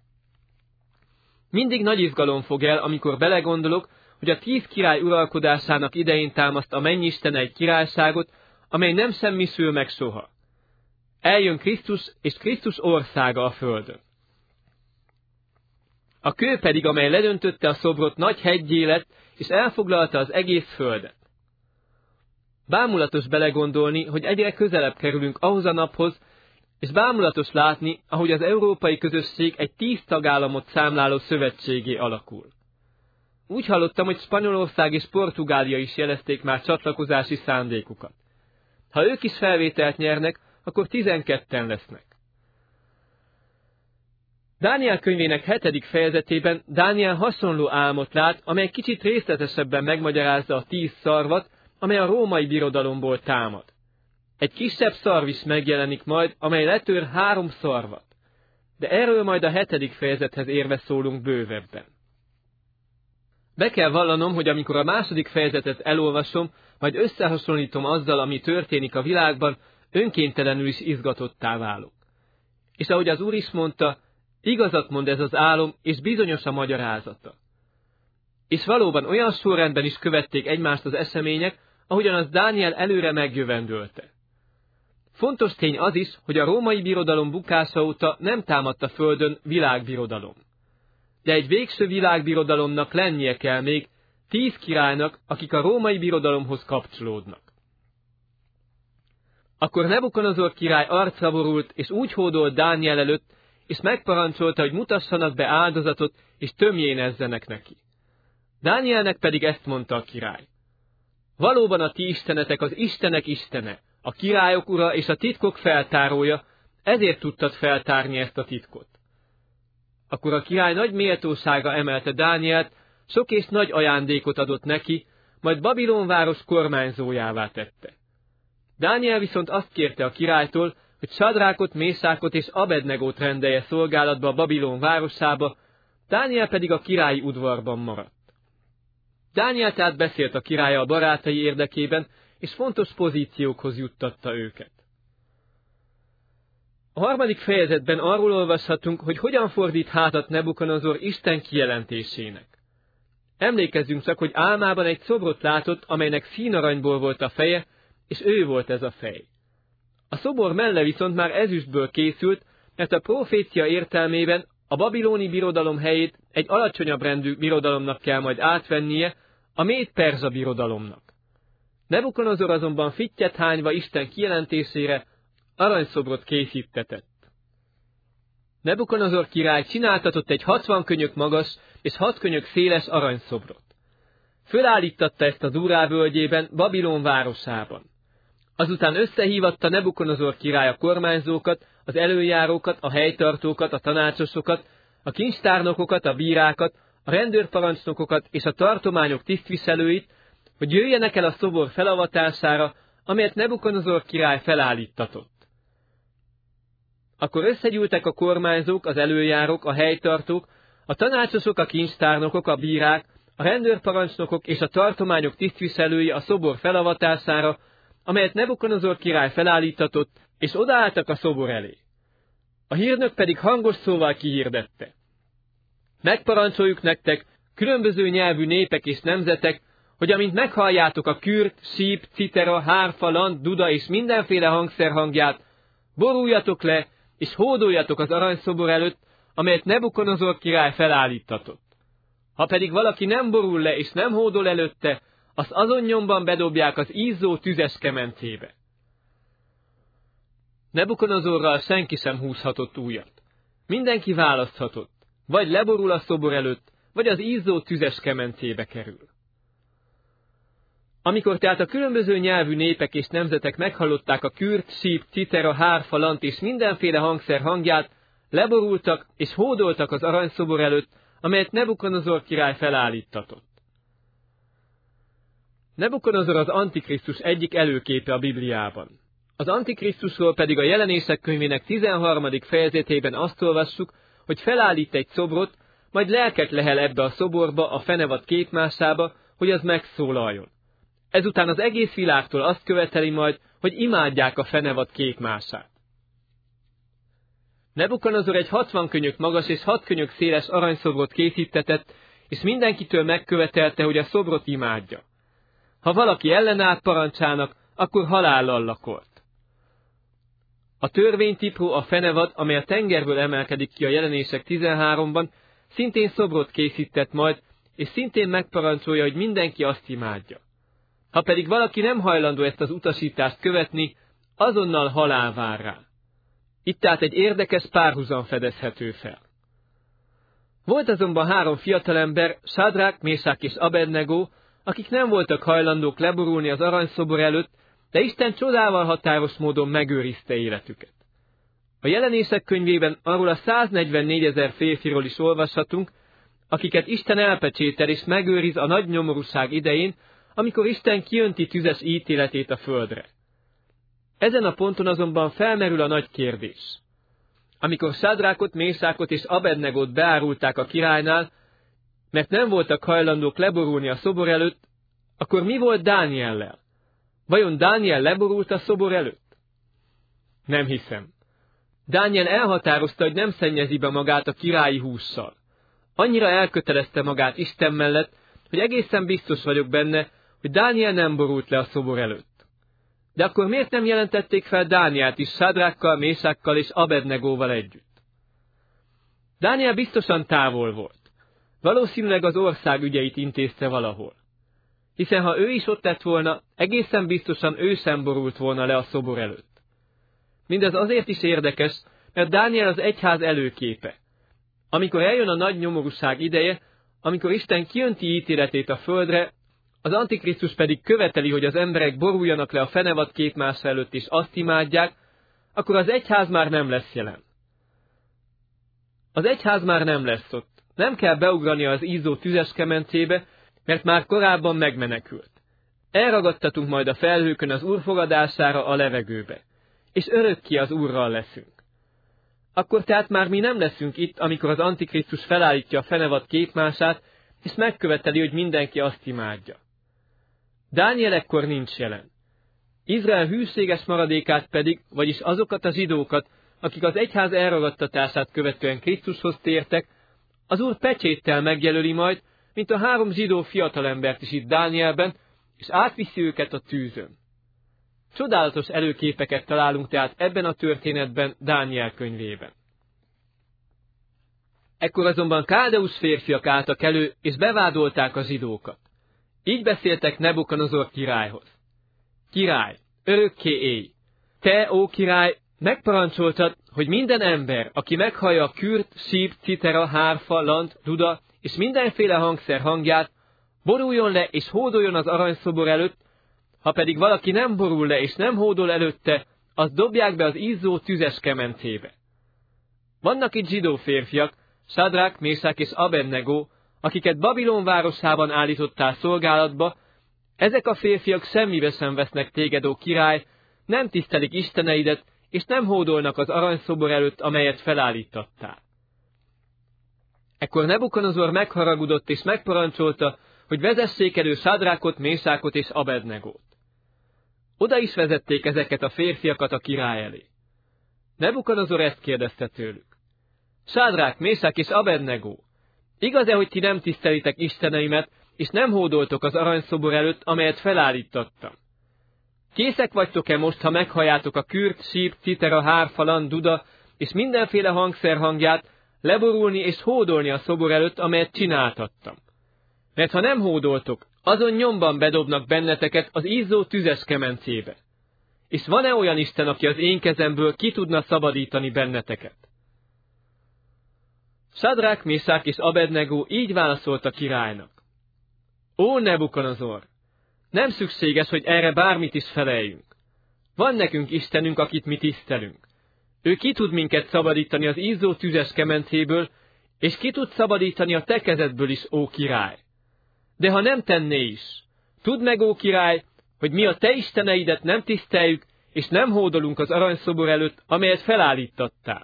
Mindig nagy izgalom fog el, amikor belegondolok, hogy a 10 király uralkodásának idején támaszt a mennyisten egy királyságot, amely nem semmisül meg soha. Eljön Krisztus és Krisztus országa a földön. A kő pedig, amely ledöntötte a szobrot, nagy heggyé lett, és elfoglalta az egész földet. Bámulatos belegondolni, hogy egyre közelebb kerülünk ahhoz a naphoz, és bámulatos látni, ahogy az európai közösség egy 10 tagállamot számláló szövetségé alakul. Úgy hallottam, hogy Spanyolország és Portugália is jelezték már csatlakozási szándékukat. Ha ők is felvételt nyernek, akkor 12-en lesznek. Dániel könyvének 7. fejezetében Dániel hasonló álmot lát, amely kicsit részletesebben megmagyarázza a 10 szarvat, amely a római birodalomból támad. Egy kisebb szarv is megjelenik majd, amely letör 3 szarvat. De erről majd a 7. fejezethez érve szólunk bővebben. Be kell vallanom, hogy amikor a 2. fejezetet elolvasom, majd összehasonlítom azzal, ami történik a világban, önkéntelenül is izgatottá válok. És ahogy az Úr is mondta, igazat mond ez az álom, és bizonyos a magyarázata. És valóban olyan sorrendben is követték egymást az események, ahogyan az Dániel előre megjövendölte. Fontos tény az is, hogy a római birodalom bukása óta nem támadt a földön világbirodalom. De egy végső világbirodalomnak lennie kell még 10 királynak, akik a római birodalomhoz kapcsolódnak. Akkor Nebukadnezar király arcra borult, és úgy hódolt Dániel előtt, és megparancsolta, hogy mutassanak be áldozatot, és tömjénezzenek neki. Dánielnek pedig ezt mondta a király: valóban a ti istenetek az istenek istene, a királyok ura és a titkok feltárója, ezért tudtad feltárni ezt a titkot. Akkor a király nagy méltósága emelte Dánielt, sok és nagy ajándékot adott neki, majd Babilon város kormányzójává tette. Dániel viszont azt kérte a királytól, hogy Sadrákot, Mésákot és Abednegót rendelje szolgálatba a Babilon városába, Dániel pedig a királyi udvarban maradt. Dániel tehát beszélt a királlyal barátai érdekében, és fontos pozíciókhoz juttatta őket. A 3. fejezetben arról olvashatunk, hogy hogyan fordít hátat Nebukadnezar Isten kijelentésének. Emlékezzünk csak, hogy álmában egy szobrot látott, amelynek színaranyból volt a feje, és ő volt ez a fej. A szobor melle viszont már ezüstből készült, mert a profécia értelmében a babiloni birodalom helyét egy alacsonyabb rendű birodalomnak kell majd átvennie, a Méd-Perzsa birodalomnak. Nebukadnezar azonban fittyet hányva Isten kijelentésére aranyszobrot készítetett. Nebukadnezar király csináltatott egy 60 könyök magas és 6 könyök széles aranyszobrot. Fölállítatta ezt az Úrá völgyében, Babilon városában. Azután összehívatta Nebukadnezar király a kormányzókat, az előjárókat, a helytartókat, a tanácsosokat, a kincstárnokokat, a bírákat, a rendőrparancsnokokat és a tartományok tisztviselőit, hogy jöjjenek el a szobor felavatására, amelyet Nebukadnezar király felállíttatott. Akkor összegyűltek a kormányzók, az előjárók, a helytartók, a tanácsosok, a kincstárnokok, a bírák, a rendőrparancsnokok és a tartományok tisztviselői a szobor felavatására, amelyet Nebukadnezar király felállíttatott, és odaálltak a szobor elé. A hírnök pedig hangos szóval kihirdette: megparancsoljuk nektek, különböző nyelvű népek és nemzetek, hogy amint meghalljátok a kürt, síp, citera, hárfa, lant, duda és mindenféle hangszer hangját, boruljatok le, és hódoljatok az aranyszobor előtt, amelyet Nebukadnezar király felállíttatott. Ha pedig valaki nem borul le és nem hódol előtte, azt azon nyomban bedobják az izzó tüzes kemencébe. Nebukadnezarral senki sem húzhatott újat. Mindenki választhatott, vagy leborul a szobor előtt, vagy az izzó tüzes kemencébe kerül. Amikor tehát a különböző nyelvű népek és nemzetek meghallották a kürt, síp, citera, hárfa, lant és mindenféle hangszer hangját, leborultak és hódoltak az aranyszobor előtt, amelyet Nebukadnezar király felállíttatott. Nebukadnezar az Antikrisztus egyik előképe a Bibliában. Az Antikrisztusról pedig a Jelenések könyvének 13. fejezetében azt olvassuk, hogy felállít egy szobrot, majd lelket lehel ebbe a szoborba, a fenevad képmásába, hogy az megszólaljon. Ezután az egész világtól azt követeli majd, hogy imádják a fenevad képmását. Nebukadnezar egy 60 könyök magas és 6 könyök széles aranyszobrot készítetett, és mindenkitől megkövetelte, hogy a szobrot imádja. Ha valaki ellenállt parancsának, akkor halállal lakolt. A törvénytipró, a fenevad, amely a tengerből emelkedik ki a Jelenések 13-ban, szintén szobrot készített majd, és szintén megparancsolja, hogy mindenki azt imádja. Ha pedig valaki nem hajlandó ezt az utasítást követni, azonnal halál vár rá. Itt tehát egy érdekes párhuzam fedezhető fel. Volt azonban 3 fiatalember, Sadrák, Mésák és Abednego, akik nem voltak hajlandók leborulni az aranyszobor előtt, de Isten csodával határos módon megőrizte életüket. A Jelenések könyvében arról a 144 000 férfiról is olvashatunk, akiket Isten elpecsétel és megőriz a nagy nyomorúság idején, amikor Isten kiönti tüzes ítéletét a földre. Ezen a ponton azonban felmerül a nagy kérdés. Amikor Sadrákot, Mésákot és Abednegót beárulták a királynál, mert nem voltak hajlandók leborulni a szobor előtt, akkor mi volt Dániellel? Vajon Dániel leborult a szobor előtt? Nem hiszem. Dániel elhatározta, hogy nem szennyezi be magát a királyi hússal. Annyira elkötelezte magát Isten mellett, hogy egészen biztos vagyok benne, hogy Dániel nem borult le a szobor előtt. De akkor miért nem jelentették fel Dánielt is Sadrákkal, Mésákkal és Abednegóval együtt? Dániel biztosan távol volt. Valószínűleg az ország ügyeit intézte valahol. Hiszen ha ő is ott lett volna, egészen biztosan ő sem borult volna le a szobor előtt. Mindez azért is érdekes, mert Dániel az egyház előképe. Amikor eljön a nagy nyomorúság ideje, amikor Isten kijönti ítéletét a földre, az Antikrisztus pedig követeli, hogy az emberek boruljanak le a fenevad képmása előtt és azt imádják, akkor az egyház már nem lesz jelen. Az egyház már nem lesz ott. Nem kell beugrania az izzó tüzes kemencébe, mert már korábban megmenekült. Elragadtatunk majd a felhőkön az Úr fogadására a levegőbe, és örökké az Úrral leszünk. Akkor tehát már mi nem leszünk itt, amikor az Antikrisztus felállítja a fenevad képmását, és megköveteli, hogy mindenki azt imádja. Dániel ekkor nincs jelen. Izrael hűséges maradékát pedig, vagyis azokat a zsidókat, akik az egyház elragadtatását követően Krisztushoz tértek, az Úr pecséttel megjelöli majd, mint a 3 zsidó fiatalembert is itt Dánielben, és átviszi őket a tűzön. Csodálatos előképeket találunk tehát ebben a történetben Dániel könyvében. Ekkor azonban káldeus férfiak álltak elő, és bevádolták a zsidókat. Így beszéltek Nebukadnezar királyhoz. Király, örökké élj! Te, ó király, megparancsoltad, hogy minden ember, aki meghallja a kürt, síp, citera, hárfa, lant, duda és mindenféle hangszer hangját, boruljon le és hódoljon az aranyszobor előtt, ha pedig valaki nem borul le és nem hódol előtte, azt dobják be az izzó tüzes kemencébe. Vannak itt zsidó férfiak, Sadrák, Mésák és Abednego, akiket Babilon városában állítottál szolgálatba, ezek a férfiak semmibe sem vesznek téged, ó király, nem tisztelik isteneidet, és nem hódolnak az aranyszobor előtt, amelyet felállítottál. Ekkor Nebukadnezar megharagudott és megparancsolta, hogy vezessék elő Sadrákot, Mésákot és Abednegót. Oda is vezették ezeket a férfiakat a király elé. Nebukadnezar ezt kérdezte tőlük. Sadrák, Mésák és Abednego, igaz-e, hogy ti nem tisztelitek isteneimet, és nem hódoltok az aranyszobor előtt, amelyet felállítottam? Készek vagytok-e most, ha meghalljátok a kürt, síp, citera, hárfa, lant, duda és mindenféle hangszer hangját, leborulni és hódolni a szobor előtt, amelyet csináltattam? Mert ha nem hódoltok, azon nyomban bedobnak benneteket az izzó tüzes kemencébe. És van-e olyan Isten, aki az én kezemből ki tudna szabadítani benneteket? Sadrák, Mésák és Abednego így válaszolt a királynak. Ó Nebukadnezar, nem szükséges, hogy erre bármit is feleljünk. Van nekünk Istenünk, akit mi tisztelünk. Ő ki tud minket szabadítani az izzó tüzes kemencéből, és ki tud szabadítani a te kezedből is, ó király. De ha nem tenné is, tudd meg, ó király, hogy mi a te isteneidet nem tiszteljük, és nem hódolunk az aranyszobor előtt, amelyet felállítottál.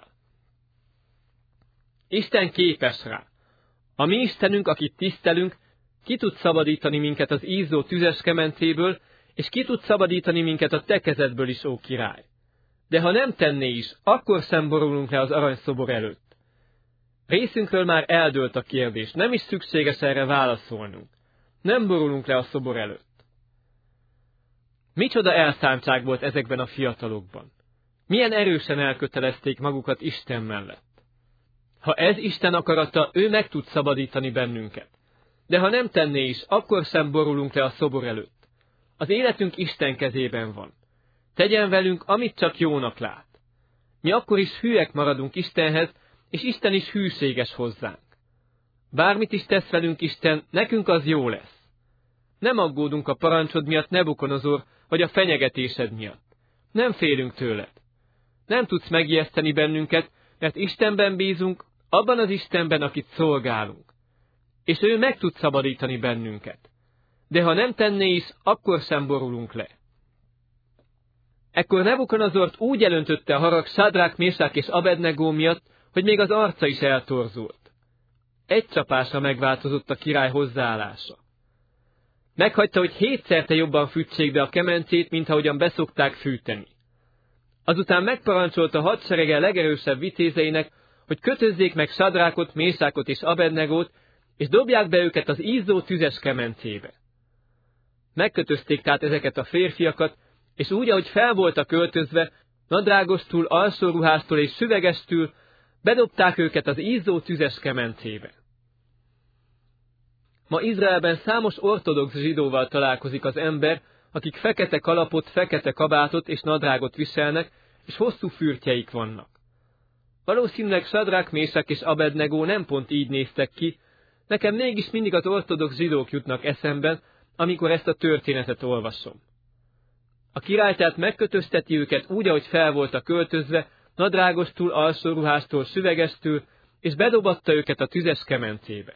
Isten képes rá. A mi Istenünk, akit tisztelünk, ki tud szabadítani minket az izzó tüzes kemencéből, és ki tud szabadítani minket a te kezedből is, ó király. De ha nem tenné is, akkor sem borulunk le az aranyszobor előtt. Részünkről már eldőlt a kérdés, nem is szükséges erre válaszolnunk. Nem borulunk le a szobor előtt. Micsoda elszántság volt ezekben a fiatalokban. Milyen erősen elkötelezték magukat Isten mellett. Ha ez Isten akarata, ő meg tud szabadítani bennünket. De ha nem tenné is, akkor sem borulunk le a szobor előtt. Az életünk Isten kezében van. Tegyen velünk, amit csak jónak lát. Mi akkor is hűek maradunk Istenhez, és Isten is hűséges hozzánk. Bármit is tesz velünk Isten, nekünk az jó lesz. Nem aggódunk a parancsod miatt, Nebukadnezar, vagy a fenyegetésed miatt. Nem félünk tőled. Nem tudsz megijeszteni bennünket, mert Istenben bízunk, abban az Istenben, akit szolgálunk. És ő meg tud szabadítani bennünket. De ha nem tenné is, akkor sem borulunk le. Ekkor Nebukadnezart úgy elöntötte a harag Sadrák, Mésák és Abednego miatt, hogy még az arca is eltorzult. Egy csapásra megváltozott a király hozzáállása. Meghagyta, hogy 7-szerte jobban fűtsék be a kemencét, mint ahogyan beszokták fűteni. Azután megparancsolta hadserege legerősebb vitézeinek, hogy kötözzék meg Sadrákot, Mésákot és Abednegót, és dobják be őket az izzó tüzes kemencébe. Megkötözték tehát ezeket a férfiakat, és úgy, ahogy fel voltak öltözve, nadrágostól, alsóruháztól és süvegestül, bedobták őket az izzó tüzes kemencébe. Ma Izraelben számos ortodox zsidóval találkozik az ember, akik fekete kalapot, fekete kabátot és nadrágot viselnek, és hosszú fürtjeik vannak. Valószínűleg Sadrák, Mésák és Abednego nem pont így néztek ki, nekem mégis mindig az ortodox zsidók jutnak eszemben, amikor ezt a történetet olvasom. A király tehát megkötözteti őket úgy, ahogy fel voltak öltözve, nadrágostól, alsóruháztól, süvegestől, és bedobatta őket a tüzes kemencébe.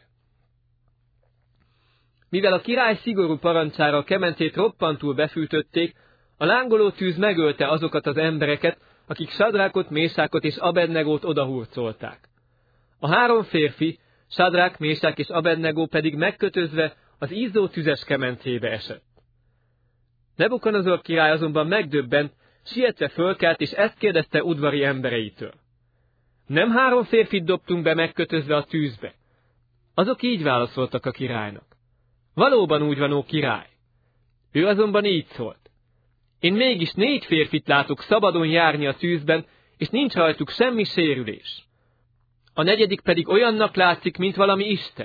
Mivel a király szigorú parancsára a kemencét roppantul befűtötték, a lángoló tűz megölte azokat az embereket, akik Sadrákot, Mésákot és Abednegót odahurcolták. A 3 férfi, Sadrák, Mésák és Abednego pedig megkötözve az izzó tüzes kemencébe esett. Nebukadnezar király azonban megdöbbent, sietve fölkelt, és ezt kérdezte udvari embereitől. Nem 3 férfit dobtunk be megkötözve a tűzbe? Azok így válaszoltak a királynak. Valóban úgy van, ó király. Ő azonban így szólt. Én mégis 4 férfit látok szabadon járni a tűzben, és nincs rajtuk semmi sérülés. A 4. pedig olyannak látszik, mint valami isten.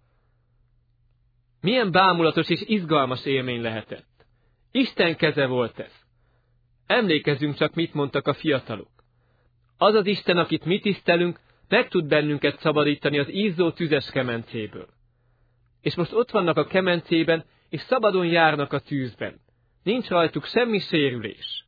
Milyen bámulatos és izgalmas élmény lehetett. Isten keze volt ez. Emlékezzünk csak, mit mondtak a fiatalok. Az az Isten, akit mi tisztelünk, meg tud bennünket szabadítani az izzó tüzes kemencéből. És most ott vannak a kemencében, és szabadon járnak a tűzben. Nincs rajtuk semmi sérülés.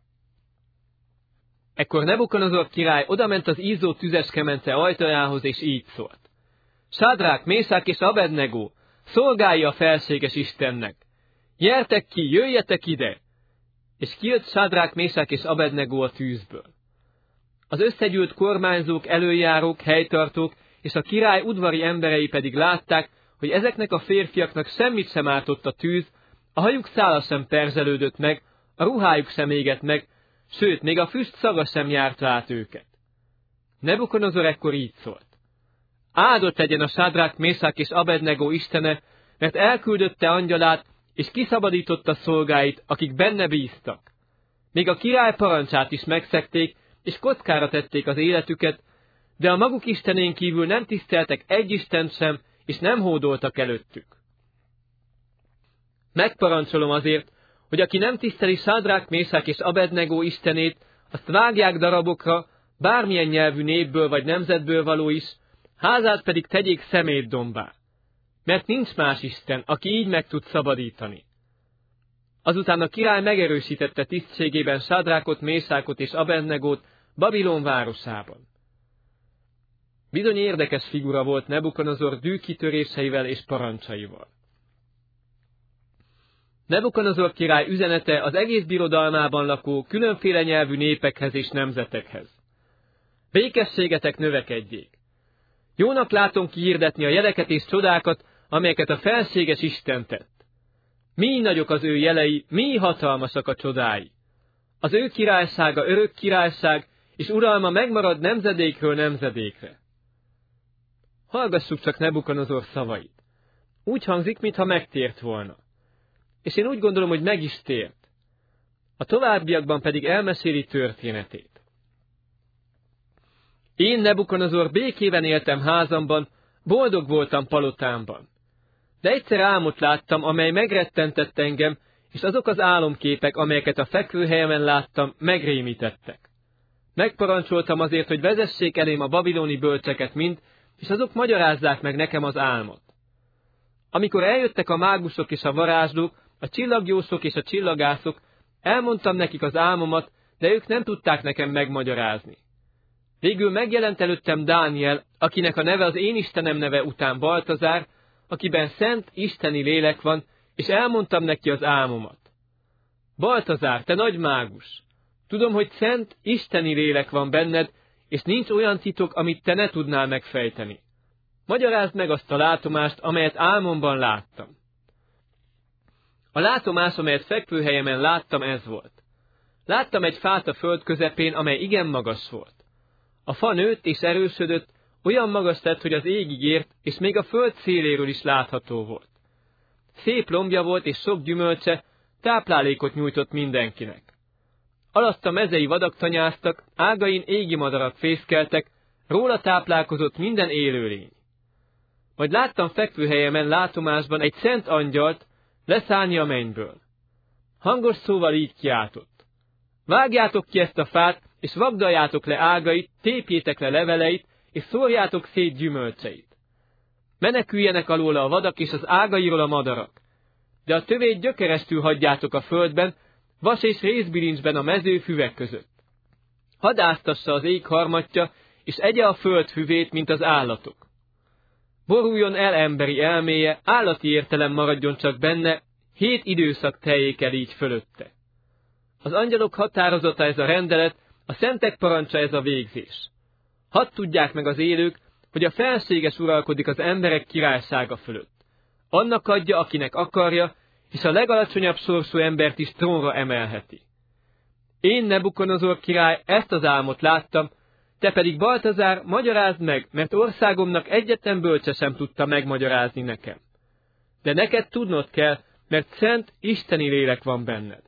Ekkor Nebukadnezar király odament az izzó tüzes kemence ajtajához, és így szólt. Sadrák, Mésák és Abednego, szolgálja a felséges Istennek! Gyertek ki, jöjjetek ide! És kijött Sadrák, Mésák és Abednego a tűzből. Az összegyűlt kormányzók, előjárók, helytartók és a király udvari emberei pedig látták, hogy ezeknek a férfiaknak semmit sem ártott a tűz, a hajuk szála sem perzselődött meg, a ruhájuk sem égett meg, sőt, még a füst szaga sem járta át őket. Nebukadnezar ekkor így szólt. Áldott legyen a Sadrák, Mésák és Abednego istene, mert elküldötte angyalát, és kiszabadította szolgáit, akik benne bíztak. Még a király parancsát is megszegték, és kockára tették az életüket, de a maguk istenén kívül nem tiszteltek egy istent sem, és nem hódoltak előttük. Megparancsolom azért, hogy aki nem tiszteli Sadrák, Mésák és Abednego istenét, azt vágják darabokra, bármilyen nyelvű népből vagy nemzetből való is, házát pedig tegyék szemétdombá. Mert nincs más isten, aki így meg tud szabadítani. Azután a király megerősítette tisztségében Sadrákot, Mésákot és Abednegót Babilon városában. Bizony érdekes figura volt Nebukadnezar dűkitöréseivel és parancsaival. Nebukadnezar király üzenete az egész birodalmában lakó különféle nyelvű népekhez és nemzetekhez. Békességetek növekedjék! Jónak látom kihirdetni a jeleket és csodákat, amelyeket a felséges Isten tett. Mi nagyok az ő jelei, mi hatalmasak a csodái. Az ő királysága örök királyság, és uralma megmarad nemzedékről nemzedékre. Hallgassuk csak Nebukadnezar szavait. Úgy hangzik, mintha megtért volna. És én úgy gondolom, hogy meg is tért. A továbbiakban pedig elmeséli történetét. Én, Nebukadnezar, békében éltem házamban, boldog voltam palotámban. De egyszer álmot láttam, amely megrettentett engem, és azok az álomképek, amelyeket a fekvőhelyemen láttam, megrémítettek. Megparancsoltam azért, hogy vezessék elém a babiloni bölcseket mind, és azok magyarázzák meg nekem az álmot. Amikor eljöttek a mágusok és a varázslók, a csillagjósok és a csillagászok, elmondtam nekik az álmomat, de ők nem tudták nekem megmagyarázni. Végül megjelent előttem Dániel, akinek a neve az én Istenem neve után Baltazár, akiben szent isteni lélek van, és elmondtam neki az álmomat. Baltazár, te nagy mágus! Tudom, hogy szent isteni lélek van benned, és nincs olyan titok, amit te ne tudnál megfejteni. Magyarázd meg azt a látomást, amelyet álmomban láttam. A látomás, amelyet fekvőhelyemen láttam, ez volt. Láttam egy fát a föld közepén, amely igen magas volt. A fa nőtt és erősödött, olyan magas lett, hogy az égig ért, és még a föld széléről is látható volt. Szép lombja volt és sok gyümölcse, táplálékot nyújtott mindenkinek. Alatta mezei vadak tanyáztak, ágain égi madarak fészkeltek, róla táplálkozott minden élőlény. Majd láttam fekvőhelyemen látomásban egy szent angyalt leszállni a mennyből. Hangos szóval így kiáltott: vágjátok ki ezt a fát, és vagdaljátok le ágait, tépjétek le leveleit, és szórjátok szét gyümölcseit. Meneküljenek alóla a vadak és az ágairól a madarak. De a tövét gyökerestül hagyjátok a földben, vas és rézbilincsben a mezőfüvek között. Hadd áztassa az ég harmatja, és egye a föld füvét, mint az állatok. Boruljon el emberi elméje, állati értelem maradjon csak benne, 7 időszak teljék el így fölötte. Az angyalok határozata ez a rendelet, a szentek parancsa ez a végzés. Hadd tudják meg az élők, hogy a felséges uralkodik az emberek királysága fölött. Annak adja, akinek akarja, és a legalacsonyabb sorsú embert is trónra emelheti. Én, Nebukonozor király, ezt az álmot láttam, te pedig, Baltazár, magyarázd meg, mert országomnak egyetlen bölcse sem tudta megmagyarázni nekem. De neked tudnod kell, mert szent, isteni lélek van benned.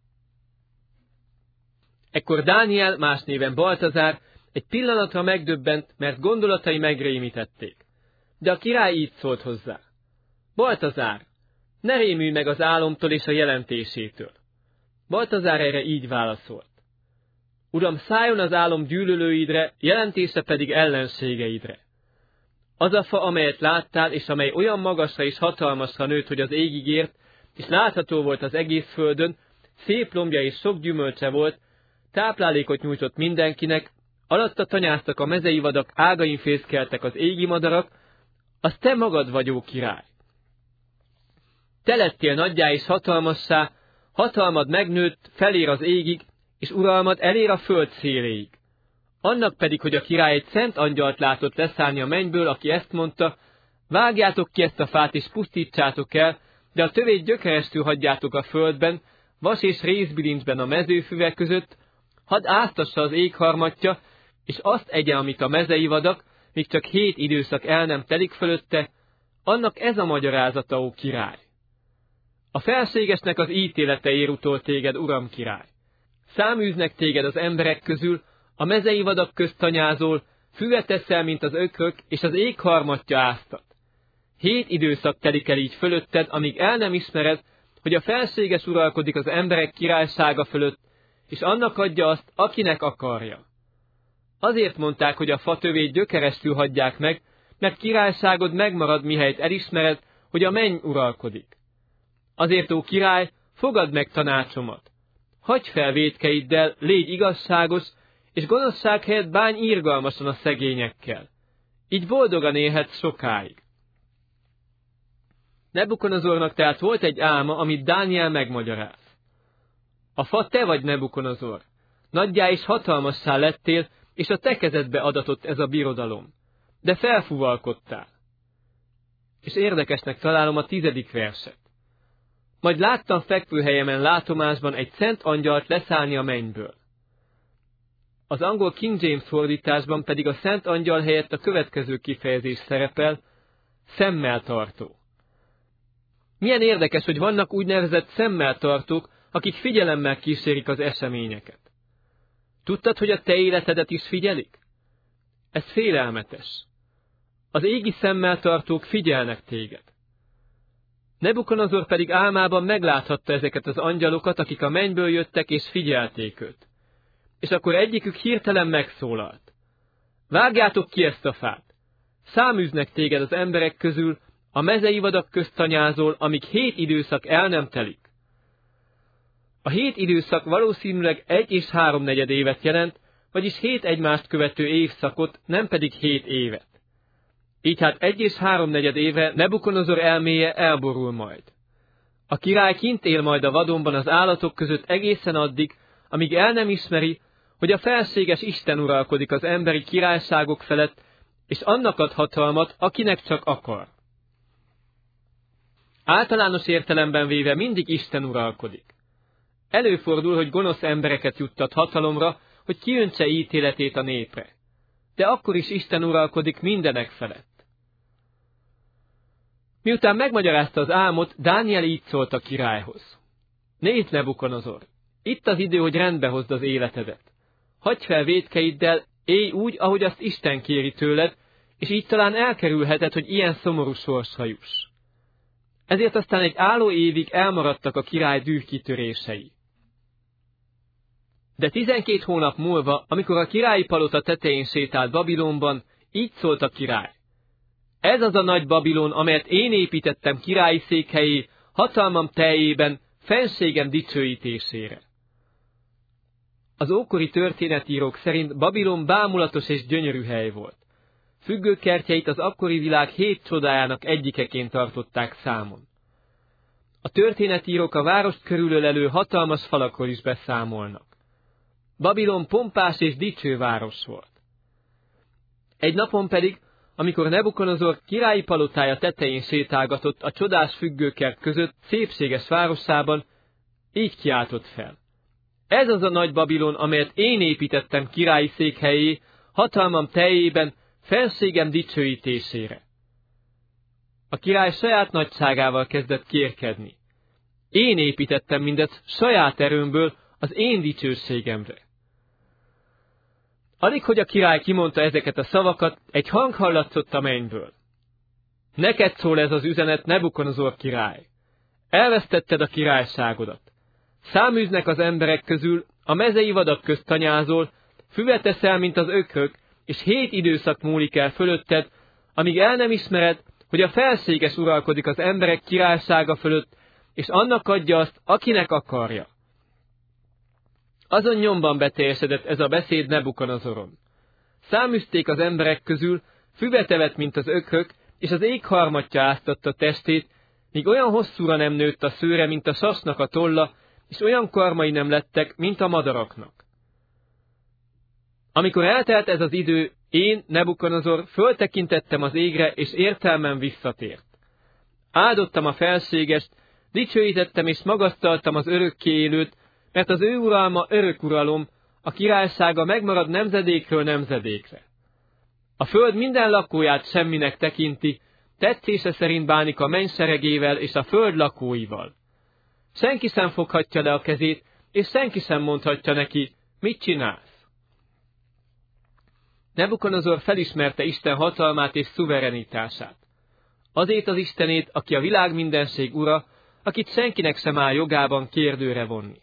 Ekkor Dániel, más néven Baltazár, egy pillanatra megdöbbent, mert gondolatai megrémítették. De a király így szólt hozzá: Baltazár, ne rémülj meg az álomtól és a jelentésétől. Baltazár erre így válaszolt: Uram, szálljon az álom gyűlölőidre, jelentése pedig ellenségeidre. Az a fa, amelyet láttál, és amely olyan magasra és hatalmasra nőtt, hogy az égig ért, és látható volt az egész földön, szép lombja és sok gyümölcse volt, táplálékot nyújtott mindenkinek, alatta tanyáztak a mezei vadak, ágain fészkeltek az égi madarak, az te magad vagy, ó király. Te lettél nagyjá és hatalmassá, hatalmad megnőtt, felér az égig, és uralmad elér a föld széléig. Annak pedig, hogy a király egy szent angyalt látott leszállni a mennyből, aki ezt mondta: vágjátok ki ezt a fát és pusztítsátok el, de a tövét gyökerestül hagyjátok a földben, vas és rézbilincsben a mezőfüvek között, hadd áztassa az ég harmatja, és azt egye, amit a mezei vadak, míg csak 7 időszak el nem telik fölötte, annak ez a magyarázata, ó király. A felségesnek az ítélete ér utol téged, uram király. Száműznek téged az emberek közül, a mezei vadak közt tanyázol, füvet eszel, mint az ökrök, és az ég harmatja áztat. 7 időszak telik el így fölötted, amíg el nem ismered, hogy a felséges uralkodik az emberek királysága fölött, és annak adja azt, akinek akarja. Azért mondták, hogy a fa tövét gyökerestül hagyják meg, mert királyságod megmarad, mihelyt elismered, hogy a menny uralkodik. Azért, ó király, fogadd meg tanácsomat. Hagyj fel vétkeiddel, légy igazságos, és gonoszság helyett bánj irgalmasan a szegényekkel. Így boldogan élhetsz sokáig. Nebukonozornak tehát volt egy álma, amit Dániel megmagyaráz. A fa te vagy, Nebukonozor. Nagyjá és hatalmassá lettél, és a te kezedbe adatott ez a birodalom. De felfuvalkodtál. És érdekesnek találom a 10. verset. Majd láttam fekvőhelyemen látomásban egy szent angyalt leszállni a mennyből. Az angol King James fordításban pedig a szent angyal helyett a következő kifejezés szerepel: szemmel tartó. Milyen érdekes, hogy vannak úgynevezett szemmel tartók, akik figyelemmel kísérik az eseményeket. Tudtad, hogy a te életedet is figyelik? Ez félelmetes. Az égi szemmel tartók figyelnek téged. Nebukonozor pedig álmában megláthatta ezeket az angyalokat, akik a mennyből jöttek és figyelték őt. És akkor egyikük hirtelen megszólalt: vágjátok ki ezt a fát! Száműznek téged az emberek közül, a mezei vadak közt tanyázol, amíg 7 időszak el nem telik. A 7 időszak valószínűleg 1 és 3/4 évet jelent, vagyis 7 egymást követő évszakot, nem pedig 7 évet. Így hát 1 és 3/4 évre Nebukonozor elméje elborul majd. A király kint él majd a vadonban az állatok között egészen addig, amíg el nem ismeri, hogy a felséges Isten uralkodik az emberi királyságok felett, és annak ad hatalmat, akinek csak akar. Általános értelemben véve mindig Isten uralkodik. Előfordul, hogy gonosz embereket juttat hatalomra, hogy kiöntse ítéletét a népre. De akkor is Isten uralkodik mindenek felett. Miután megmagyarázta az álmot, Dániel így szólt a királyhoz. Nézd, Nebukonozor, itt az idő, hogy rendbe hozd az életedet. Hagyj fel vétkeiddel, élj úgy, ahogy azt Isten kéri tőled, és így talán elkerülheted, hogy ilyen szomorú sorsra juss. Ezért aztán egy álló évig elmaradtak a király dühkitörései. De 12 hónap múlva, amikor a királyi palota tetején sétált Babilonban, így szólt a király. Ez az a nagy Babilon, amelyet én építettem királyi székhelyé, hatalmam teljében, fenségem dicsőítésére. Az ókori történetírók szerint Babilon bámulatos és gyönyörű hely volt. Függőkertjeit az akkori világ 7 csodájának egyikeként tartották számon. A történetírók a várost körülölelő hatalmas falakról is beszámolnak. Babilon pompás és dicső város volt. Egy napon pedig, amikor Nebukonozor királyi palotája tetején sétálgatott a csodás függőkert között szépséges városában, így kiáltott fel. Ez az a nagy Babilon, amelyet én építettem királyi székhelyé, hatalmam teljében, fenségem dicsőítésére. A király saját nagyságával kezdett kérkedni. Én építettem mindezt saját erőmből az én dicsőségemre. Alig, hogy a király kimondta ezeket a szavakat, egy hang hallatszott a mennyből. Neked szól ez az üzenet, Nebukonozor király. Elvesztetted a királyságodat. Száműznek az emberek közül, a mezei vadak közt tanyázol, füvet eszel, mint az ökrök, és 7 időszak múlik el fölötted, amíg el nem ismered, hogy a felséges uralkodik az emberek királysága fölött, és annak adja azt, akinek akarja. Azon nyomban beteljesedett ez a beszéd Nebukonozoron. Száműzték az emberek közül, füvet evett, mint az ökrök, és az ég harmatja áztatta testét, míg olyan hosszúra nem nőtt a szőre, mint a sasnak a tolla, és olyan karmai nem lettek, mint a madaraknak. Amikor eltelt ez az idő, én, Nebukonozor, föltekintettem az égre, és értelmem visszatért. Áldottam a felségest, dicsőítettem és magasztaltam az örökké élőt, mert az ő uralma örök uralom, a királysága megmarad nemzedékről nemzedékre. A föld minden lakóját semminek tekinti, tetszése szerint bánik a menny seregével és a föld lakóival. Senki sem foghatja le a kezét, és senki sem mondhatja neki, mit csinálsz. Nebukonozor felismerte Isten hatalmát és szuverenitását. Azért az Istenét, aki a világ mindenség ura, akit senkinek sem áll jogában kérdőre vonni.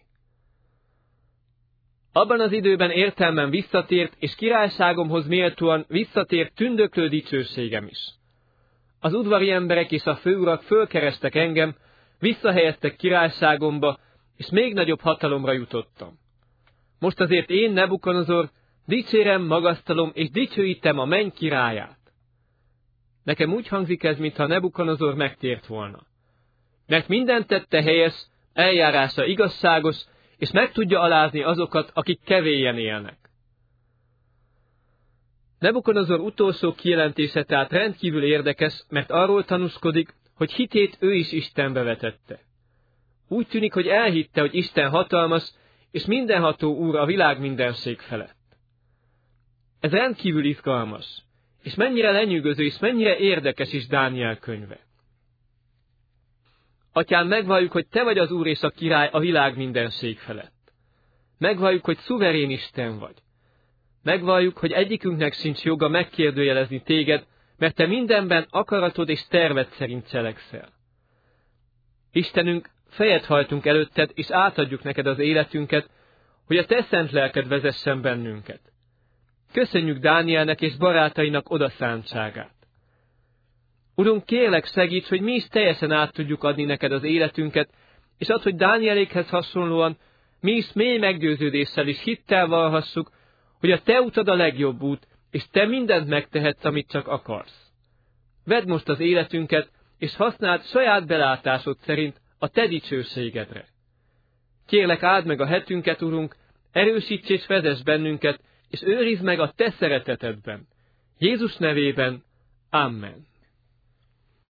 Abban az időben értelmem visszatért, és királyságomhoz méltóan visszatért tündöklő dicsőségem is. Az udvari emberek és a főurak fölkerestek engem, visszahelyeztek királyságomba, és még nagyobb hatalomra jutottam. Most azért én, Nebukonozor, dicsérem, magasztalom és dicsőítem a menny királyát. Nekem úgy hangzik ez, mintha Nebukonozor megtért volna. Mert mindent tette helyes, eljárása igazságos, és meg tudja alázni azokat, akik kevélyen élnek. Nebukonozor utolsó kijelentése tehát rendkívül érdekes, mert arról tanúskodik, hogy hitét ő is Istenbe vetette. Úgy tűnik, hogy elhitte, hogy Isten hatalmas, és mindenható úr a világ mindenség felett. Ez rendkívül izgalmas, és mennyire lenyűgöző, és mennyire érdekes is Dániel könyve. Atyám, megvalljuk, hogy te vagy az Úr és a király a világ mindenség felett. Megvalljuk, hogy szuverén Isten vagy. Megvalljuk, hogy egyikünknek sincs joga megkérdőjelezni téged, mert te mindenben akaratod és terved szerint cselekszel. Istenünk, fejet hajtunk előtted, és átadjuk neked az életünket, hogy a te szent lelked vezessen bennünket. Köszönjük Dánielnek és barátainak odaszántságát. Urunk, kérlek, segíts, hogy mi is teljesen át tudjuk adni neked az életünket, és add, hogy Dánielékhez hasonlóan mi is mély meggyőződéssel és hittel vallhassuk, hogy a te utad a legjobb út, és te mindent megtehetsz, amit csak akarsz. Vedd most az életünket, és használd saját belátásod szerint a te dicsőségedre. Kérlek, áld meg a hetünket, Urunk, erősíts és vezess bennünket, és őrizd meg a te szeretetedben. Jézus nevében, Amen.